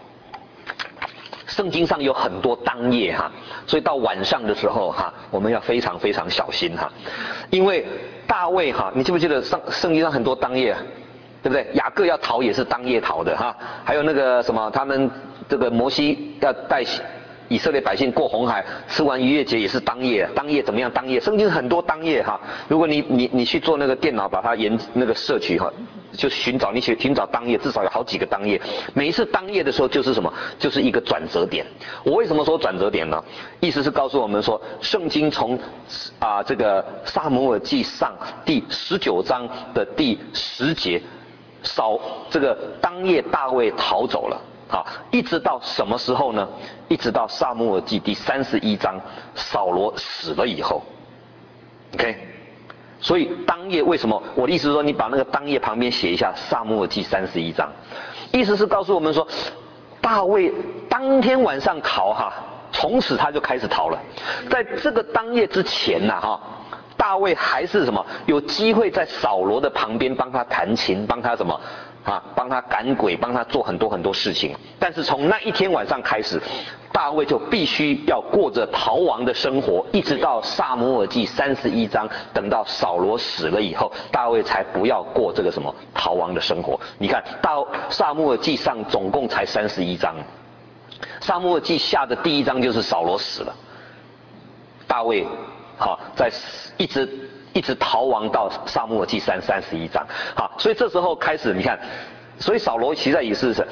圣经上有很多当夜哈，所以到晚上的时候哈，我们要非常非常小心哈，因为大卫哈，你记不记得圣圣经上很多当夜，对不对？雅各要逃也是当夜逃的哈，还有那个什么，他们这个摩西要带以色列百姓过红海，吃完逾越节也是当夜，当夜怎么样？当夜，圣经很多当夜哈。如果你你你去做那个电脑，把它研那个摄取哈，就寻找你去寻找当夜，至少有好几个当夜。每一次当夜的时候就是什么？就是一个转折点。我为什么说转折点呢？意思是告诉我们说，圣经从啊这个撒母耳记上第十九章的第十节，扫这个当夜大卫逃走了。好，一直到什么时候呢？一直到撒母耳记第三十一章，扫罗死了以后 ，OK， 所以当夜为什么？我的意思是说，你把那个当夜旁边写一下撒母耳记三十一章，意思是告诉我们说，大卫当天晚上逃哈，从此他就开始逃了。在这个当夜之前呐、啊、哈，大卫还是什么有机会在扫罗的旁边帮他弹琴，帮他什么啊，帮他赶鬼，帮他做很多很多事情。但是从那一天晚上开始，大卫就必须要过着逃亡的生活，一直到撒母耳记三十一章，等到扫罗死了以后，大卫才不要过这个什么逃亡的生活。你看到撒母耳记上总共才三十一章，撒母耳记下的第一章就是扫罗死了，大卫好在一直一直逃亡到撒母耳记三三十一章，好，所以这时候开始你看，所以扫罗其实也是是。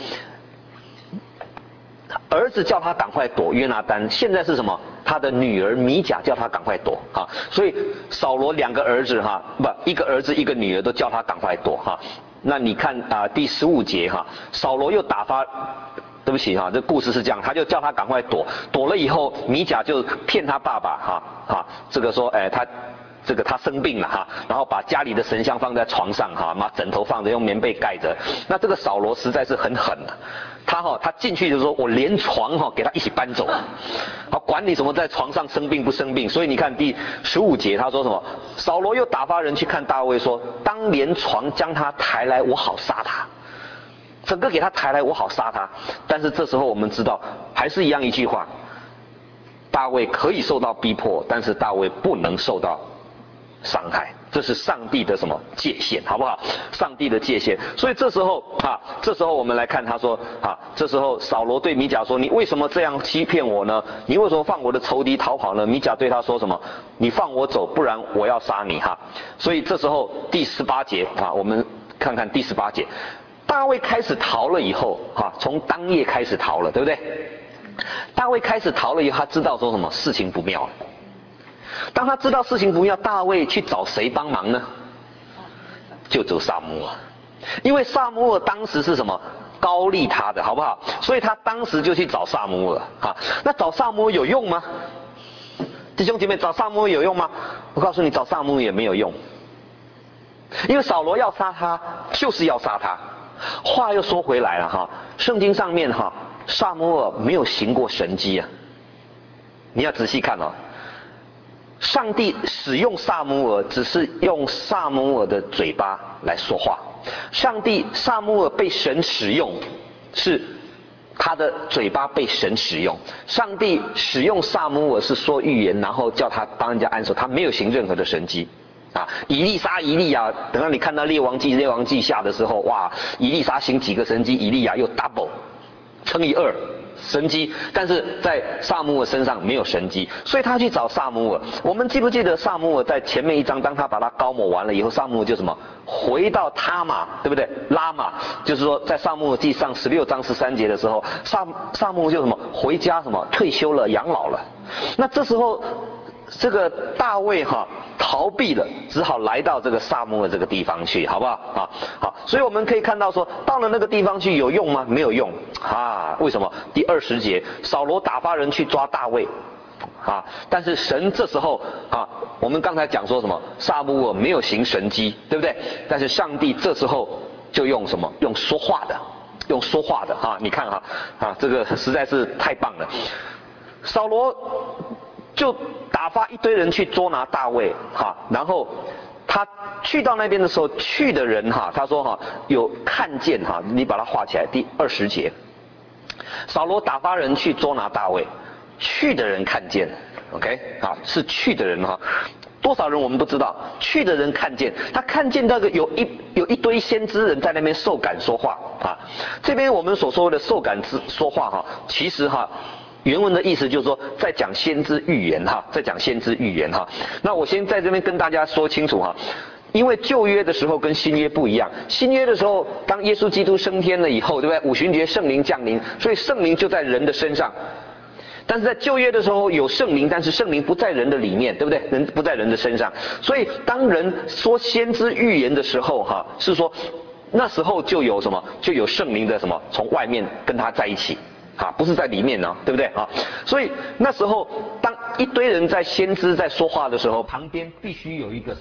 儿子叫他赶快躲约拿单，现在是什么？他的女儿米甲叫他赶快躲哈，所以扫罗两个儿子哈，不一个儿子一个女儿都叫他赶快躲哈。那你看啊、呃、第十五节哈，扫罗又打发，对不起哈，这故事是这样，他就叫他赶快躲，躲了以后米甲就骗他爸爸哈哈，这个说哎他。这个他生病了哈，然后把家里的神像放在床上哈，把枕头放着，用棉被盖着。那这个扫罗实在是很狠了，他哈他进去就说，我连床哈给他一起搬走，好管你什么在床上生病不生病。所以你看第十五节他说什么？扫罗又打发人去看大卫说，当连床将他抬来，我好杀他。整个给他抬来，我好杀他。但是这时候我们知道，还是一样一句话，大卫可以受到逼迫，但是大卫不能受到伤害，这是上帝的什么界限，好不好？上帝的界限。所以这时候啊，这时候我们来看他说啊，这时候扫罗对米甲说：“你为什么这样欺骗我呢？你为什么放我的仇敌逃跑呢？”米甲对他说什么？你放我走，不然我要杀你哈。所以这时候第十八节啊，我们看看第十八节，大卫开始逃了以后啊，从当夜开始逃了，对不对？大卫开始逃了以后，他知道说什么事情不妙了。当他知道事情不妙，大卫去找谁帮忙呢？就走撒母耳，因为撒母耳当时是什么高利他的，好不好？所以他当时就去找撒母耳啊。那找撒母耳有用吗？弟兄姐妹，找撒母耳有用吗？我告诉你，找撒母耳也没有用，因为扫罗要杀他，就是要杀他。话又说回来了哈，圣经上面哈，撒母耳没有行过神迹啊，你要仔细看哦。上帝使用撒母耳，只是用撒母耳的嘴巴来说话。上帝撒母耳被神使用，是他的嘴巴被神使用。上帝使用撒母耳是说预言，然后叫他帮人家安守，他没有行任何的神迹。啊，以利沙、以利亚，等到你看到列王记、列王记下的时候，哇，以利沙行几个神迹，以利亚又 double 乘以二。神迹，但是在撒母耳身上没有神迹，所以他去找撒母耳。我们记不记得撒母耳在前面一章，当他把他膏抹完了以后，撒母耳就什么回到他玛，对不对？拉玛，就是说在撒母耳记上十六章十三节的时候，撒撒母耳就什么回家什么退休了，养老了。那这时候这个大卫哈逃避了，只好来到这个撒母耳这个地方去，好不好？啊，好，所以我们可以看到说，到了那个地方去有用吗？没有用啊！为什么？第二十节，扫罗打发人去抓大卫，啊，但是神这时候啊，我们刚才讲说什么？撒母耳没有行神迹，对不对？但是上帝这时候就用什么？用说话的，用说话的啊！你看哈啊，这个实在是太棒了，扫罗就打发一堆人去捉拿大卫哈，然后他去到那边的时候，去的人哈，他说哈有看见哈，你把它画起来，第二十节，扫罗打发人去捉拿大卫，去的人看见 ，OK 啊，是去的人哈，多少人我们不知道，去的人看见，他看见那个有一有一堆先知人在那边受感说话啊，这边我们所说的受感之说话哈，其实哈。原文的意思就是说，在讲先知预言哈，在讲先知预言哈。那我先在这边跟大家说清楚哈，因为旧约的时候跟新约不一样，新约的时候，当耶稣基督升天了以后，对不对？五旬节圣灵降临，所以圣灵就在人的身上。但是在旧约的时候有圣灵，但是圣灵不在人的里面，对不对？人不在人的身上，所以当人说先知预言的时候哈，是说那时候就有什么，就有圣灵的什么从外面跟他在一起。啊，不是在里面呢，对不对啊？所以那时候，当一堆人在先知在说话的时候，旁边必须有一个什么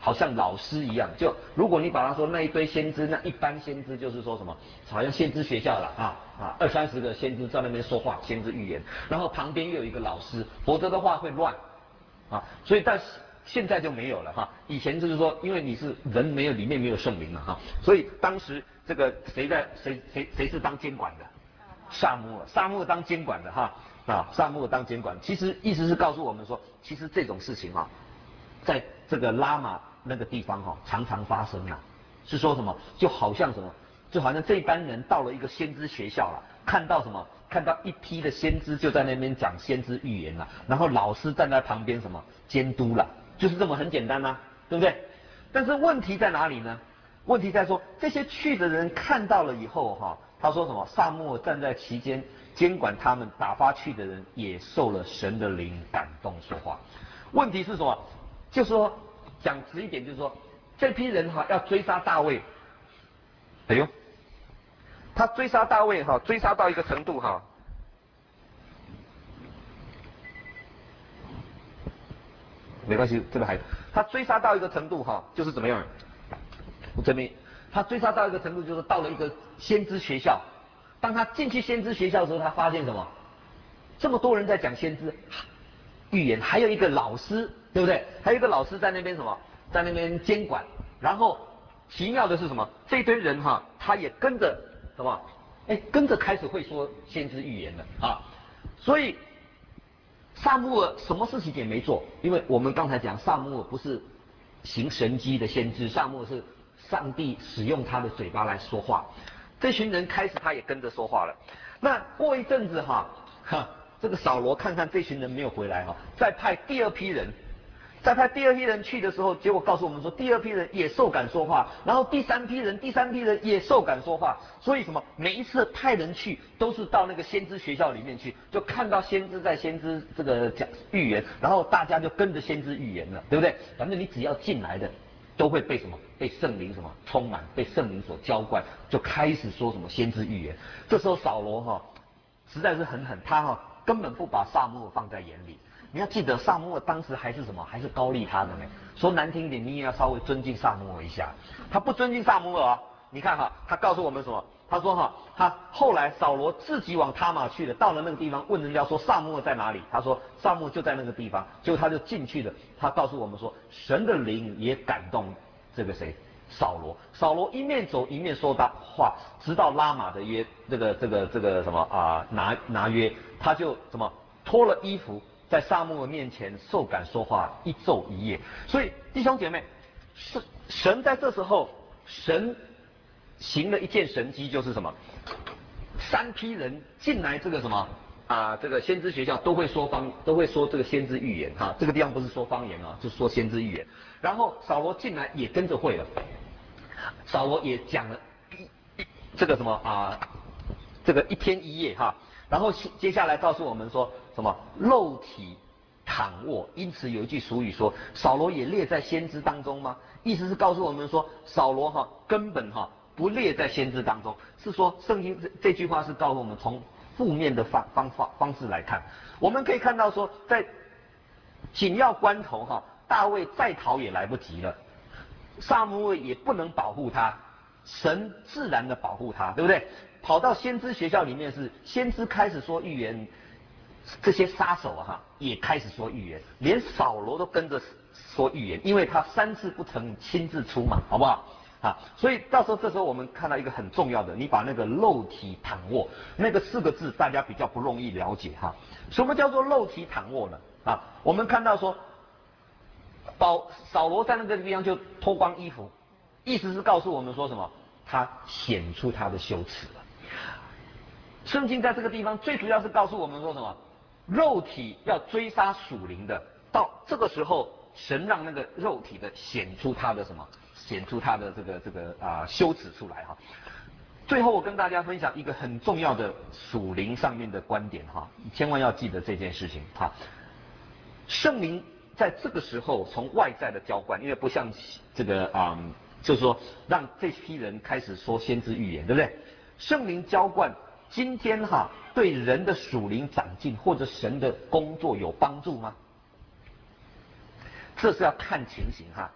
好像老师一样。就如果你把它说那一堆先知，那一般先知就是说什么，好像先知学校了啊啊，二三十个先知在那边说话，先知预言，然后旁边又有一个老师，否则的话会乱啊。所以但是现在就没有了哈。以前就是说，因为你是人没有里面没有圣灵嘛哈，所以当时这个谁在谁谁谁是当监管的？撒母耳，撒母耳当监管的哈啊，撒母耳当监管。其实意思是告诉我们说，其实这种事情哈，在这个拉玛那个地方哈，常常发生啊。是说什么？就好像什么？就好像这班人到了一个先知学校了，看到什么？看到一批的先知就在那边讲先知预言了，然后老师站在旁边什么监督了，就是这么很简单呐、啊，对不对？但是问题在哪里呢？问题在说这些去的人看到了以后哈。他说什么？撒母耳站在其间监管他们，打发去的人也受了神的灵感动说话。问题是什么？就是说讲直一点，就是说这批人哈要追杀大卫。哎呦，他追杀大卫哈，追杀到一个程度哈。没关系，这个还他追杀到一个程度哈，就是怎么样？我这边。他追杀到一个程度，就是到了一个先知学校。当他进去先知学校的时候，他发现什么？这么多人在讲先知预言，还有一个老师，对不对？还有一个老师在那边什么？在那边监管。然后奇妙的是什么？这堆人哈，他也跟着什么？哎，跟着开始会说先知预言了啊。所以撒母耳什么事情也没做，因为我们刚才讲撒母耳不是行神迹的先知，撒母耳是。上帝使用他的嘴巴来说话，这群人开始他也跟着说话了。那过一阵子哈，哈，这个扫罗看看这群人没有回来哈，再派第二批人，再派第二批人去的时候，结果告诉我们说，第二批人也受感说话，然后第三批人，第三批人也受感说话。所以什么？每一次派人去，都是到那个先知学校里面去，就看到先知在先知这个讲预言，然后大家就跟着先知预言了，对不对？反正你只要进来的。都会被什么？被圣灵什么充满，被圣灵所浇灌，就开始说什么先知预言。这时候扫罗哈、哦，实在是很狠，他哈、哦、根本不把撒母耳放在眼里。你要记得，撒母耳当时还是什么？还是高利他的呢。说难听一点，你也要稍微尊敬撒母耳一下。他不尊敬撒母耳啊，你看哈，他告诉我们什么？他说哈，他后来扫罗自己往他玛去了，到了那个地方，问人家说撒母耳在哪里？他说撒母耳就在那个地方，结果他就进去了。他告诉我们说，神的灵也感动这个谁？扫罗。扫罗一面走一面说大话，直到拉玛的约这个这个这个什么啊拿拿约，他就什么脱了衣服，在撒母耳面前受感说话一昼一夜。所以弟兄姐妹，是神在这时候神。行了一件神迹，就是什么？三批人进来，这个什么啊？这个先知学校都会说方，都会说这个先知预言哈。这个地方不是说方言啊，就是说先知预言。然后扫罗进来也跟着会了，扫罗也讲了这个什么啊？这个一天一夜哈。然后接下来告诉我们说什么？肉体躺卧。因此有一句俗语说，扫罗也列在先知当中吗？意思是告诉我们说，扫罗哈根本哈。不列在先知当中，是说圣经这这句话是告诉我们从负面的方方法方式来看，我们可以看到说，在紧要关头哈，大卫再逃也来不及了，撒母耳也不能保护他，神自然的保护他，对不对？跑到先知学校里面是先知开始说预言，这些杀手啊哈也开始说预言，连扫罗都跟着说预言，因为他三次不曾亲自出马，好不好？啊，所以到时候这时候我们看到一个很重要的，你把那个肉体躺卧那个四个字，大家比较不容易了解哈。什么叫做肉体躺卧呢？啊，我们看到说，保扫罗在那个地方就脱光衣服，意思是告诉我们说什么？他显出他的羞耻了。圣经在这个地方最主要是告诉我们说什么？肉体要追杀属灵的，到这个时候，神让那个肉体的显出他的什么？显出他的这个这个啊、呃、羞耻出来哈。最后我跟大家分享一个很重要的属灵上面的观点哈，千万要记得这件事情哈。圣灵在这个时候从外在的浇灌，因为不像这个啊、嗯，就是说让这批人开始说先知预言，对不对？圣灵浇灌今天哈对人的属灵长进或者神的工作有帮助吗？这是要看情形哈。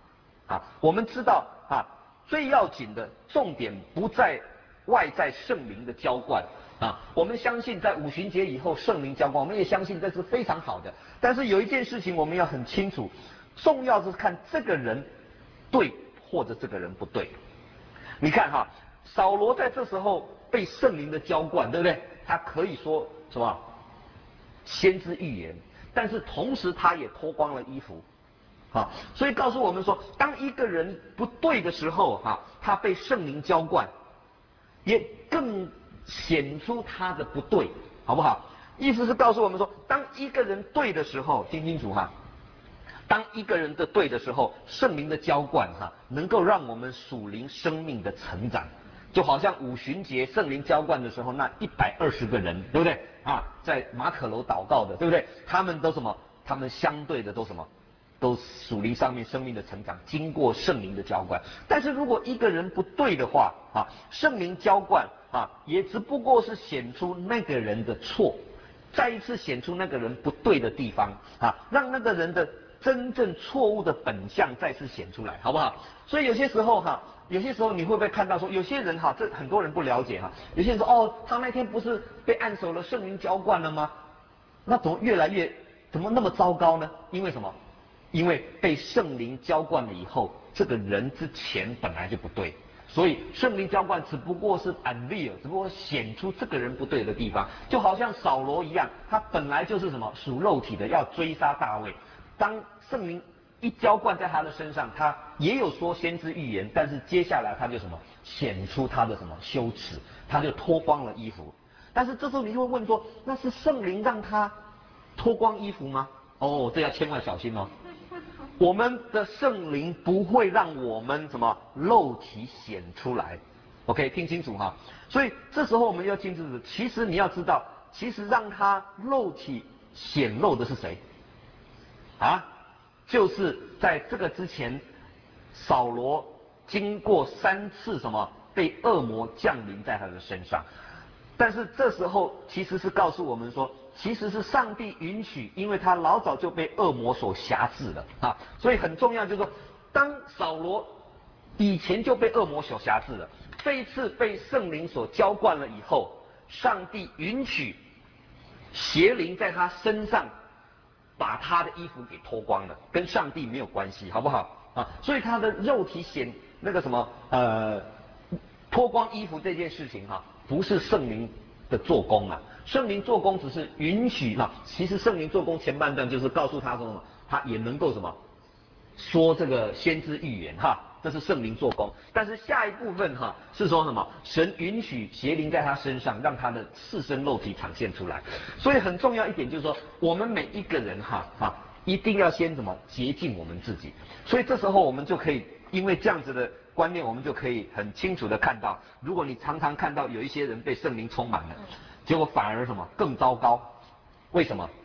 啊，我们知道啊，最要紧的重点不在外在圣灵的浇灌啊，我们相信在五旬节以后圣灵浇灌，我们也相信这是非常好的。但是有一件事情我们要很清楚，重要是看这个人对或者这个人不对。你看哈，扫罗在这时候被圣灵的浇灌，对不对？他可以说什么先知预言，但是同时他也脱光了衣服。啊，所以告诉我们说，当一个人不对的时候，哈、啊，他被圣灵浇灌，也更显出他的不对，好不好？意思是告诉我们说，当一个人对的时候，听清楚哈，当一个人的对的时候，圣灵的浇灌哈、啊，能够让我们属灵生命的成长，就好像五旬节圣灵浇灌的时候，那一百二十个人，对不对？啊，在马可楼祷告的，对不对？他们都什么？他们相对的都什么？都属灵上面生命的成长，经过圣灵的浇灌。但是如果一个人不对的话，啊，圣灵浇灌啊，也只不过是显出那个人的错，再一次显出那个人不对的地方，啊，让那个人的真正错误的本相再次显出来，好不好？所以有些时候哈，有些时候你会不会看到说，有些人哈，这很多人不了解哈，有些人说哦，他那天不是被按手了圣灵浇灌了吗？那怎么越来越怎么那么糟糕呢？因为什么？因为被圣灵浇灌了以后，这个人之前本来就不对，所以圣灵浇灌只不过是 unveil， 只不过显出这个人不对的地方，就好像扫罗一样，他本来就是什么属肉体的，要追杀大卫。当圣灵一浇灌在他的身上，他也有说先知预言，但是接下来他就什么显出他的什么羞耻，他就脱光了衣服。但是这时候你就会问说，那是圣灵让他脱光衣服吗？哦，这要千万小心哦。我们的圣灵不会让我们什么肉体显出来 ，OK， 听清楚哈。所以这时候我们要清楚的，其实你要知道，其实让他肉体显露的是谁？啊，就是在这个之前，扫罗经过三次什么被恶魔降临在他的身上，但是这时候其实是告诉我们说。其实是上帝允许，因为他老早就被恶魔所辖制了啊，所以很重要就是说，当扫罗以前就被恶魔所辖制了，这一次被圣灵所浇灌了以后，上帝允许邪灵在他身上把他的衣服给脱光了，跟上帝没有关系，好不好啊？所以他的肉体显那个什么呃脱光衣服这件事情哈、啊，不是圣灵的做工啊。圣灵做工只是允许啊，其实圣灵做工前半段就是告诉他说什么，他也能够什么说这个先知预言哈，这是圣灵做工。但是下一部分哈是说什么？神允许邪灵在他身上，让他的赤身肉体呈现出来。所以很重要一点就是说，我们每一个人哈啊，一定要先怎么洁净我们自己。所以这时候我们就可以，因为这样子的观念，我们就可以很清楚的看到，如果你常常看到有一些人被圣灵充满了。结果反而什么更糟糕？为什么？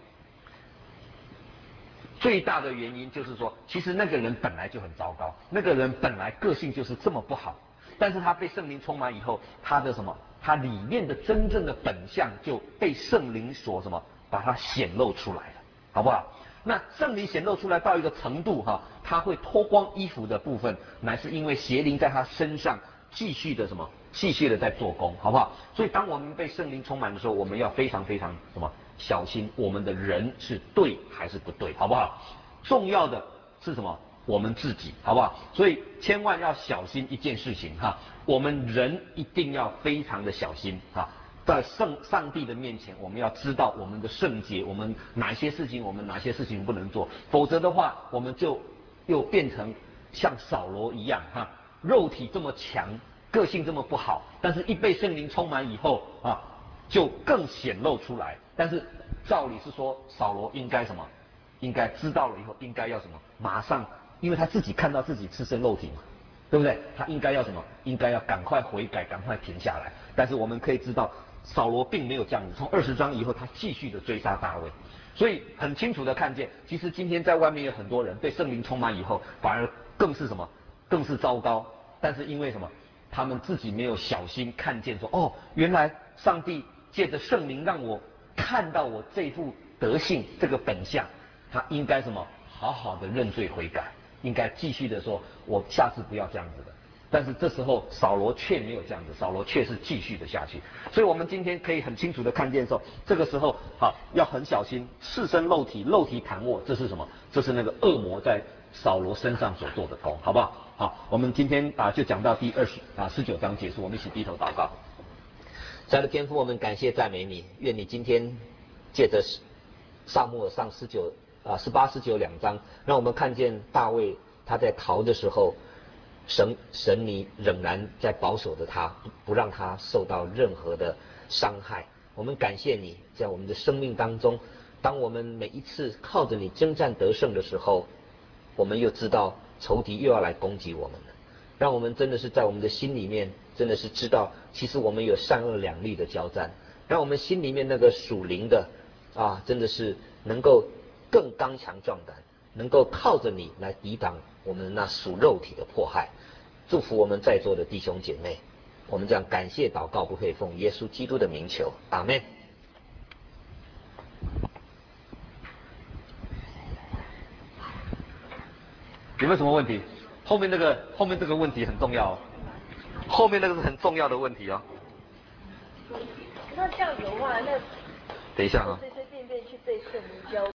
最大的原因就是说，其实那个人本来就很糟糕，那个人本来个性就是这么不好，但是他被圣灵充满以后，他的什么？他里面的真正的本相就被圣灵所什么把它显露出来了，好不好？那圣灵显露出来到一个程度哈，他会脱光衣服的部分，乃是因为邪灵在他身上继续的什么？继续的在做工，好不好？所以当我们被圣灵充满的时候，我们要非常非常什么小心，我们的人是对还是不对，好不好？重要的是什么？我们自己，好不好？所以千万要小心一件事情哈，我们人一定要非常的小心啊，在圣上帝的面前，我们要知道我们的圣洁，我们哪些事情我们哪些事情不能做，否则的话，我们就又变成像扫罗一样哈，肉体这么强。个性这么不好，但是一被圣灵充满以后啊，就更显露出来。但是照理是说，扫罗应该什么？应该知道了以后，应该要什么？马上，因为他自己看到自己赤身肉体嘛，对不对？他应该要什么？应该要赶快悔改，赶快停下来。但是我们可以知道，扫罗并没有这样子。从二十章以后，他继续的追杀大卫，所以很清楚的看见，其实今天在外面有很多人被圣灵充满以后，反而更是什么？更是糟糕。但是因为什么？他们自己没有小心看见说，哦，原来上帝借着圣灵让我看到我这副德性，这个本相，他应该什么？好好的认罪悔改， 应该继续的说，我下次不要这样子的。但是这时候扫罗却没有这样子，扫罗却是继续的下去。所以我们今天可以很清楚的看见说，这个时候好要很小心，赤身露体，露体躺卧，这是什么？这是那个恶魔在扫罗身上所做的工，好不好？好，我们今天啊就讲到第二十啊十九章结束，我们一起低头祷告。 亲爱的天父，我们感谢赞美你，愿你今天借着撒母耳上十九啊十八十九两章，让我们看见大卫他在逃的时候，神神你仍然在保守着他，不不让他受到任何的伤害。我们感谢你，在我们的生命当中，当我们每一次靠着你征战得胜的时候，我们又知道仇敌又要来攻击我们了。让我们真的是在我们的心里面，真的是知道，其实我们有善恶两立的交战。让我们心里面那个属灵的啊，真的是能够更刚强壮胆，能够靠着你来抵挡我们那属肉体的迫害。祝福我们在座的弟兄姐妹，我们这样感谢祷告不会奉耶稣基督的名求，阿们。 有没有什么问题？后面那个后面这个问题很重要哦，后面那个是很重要的问题哦。 那酱油啊，那等一下啊。 随随便便去背圣灵教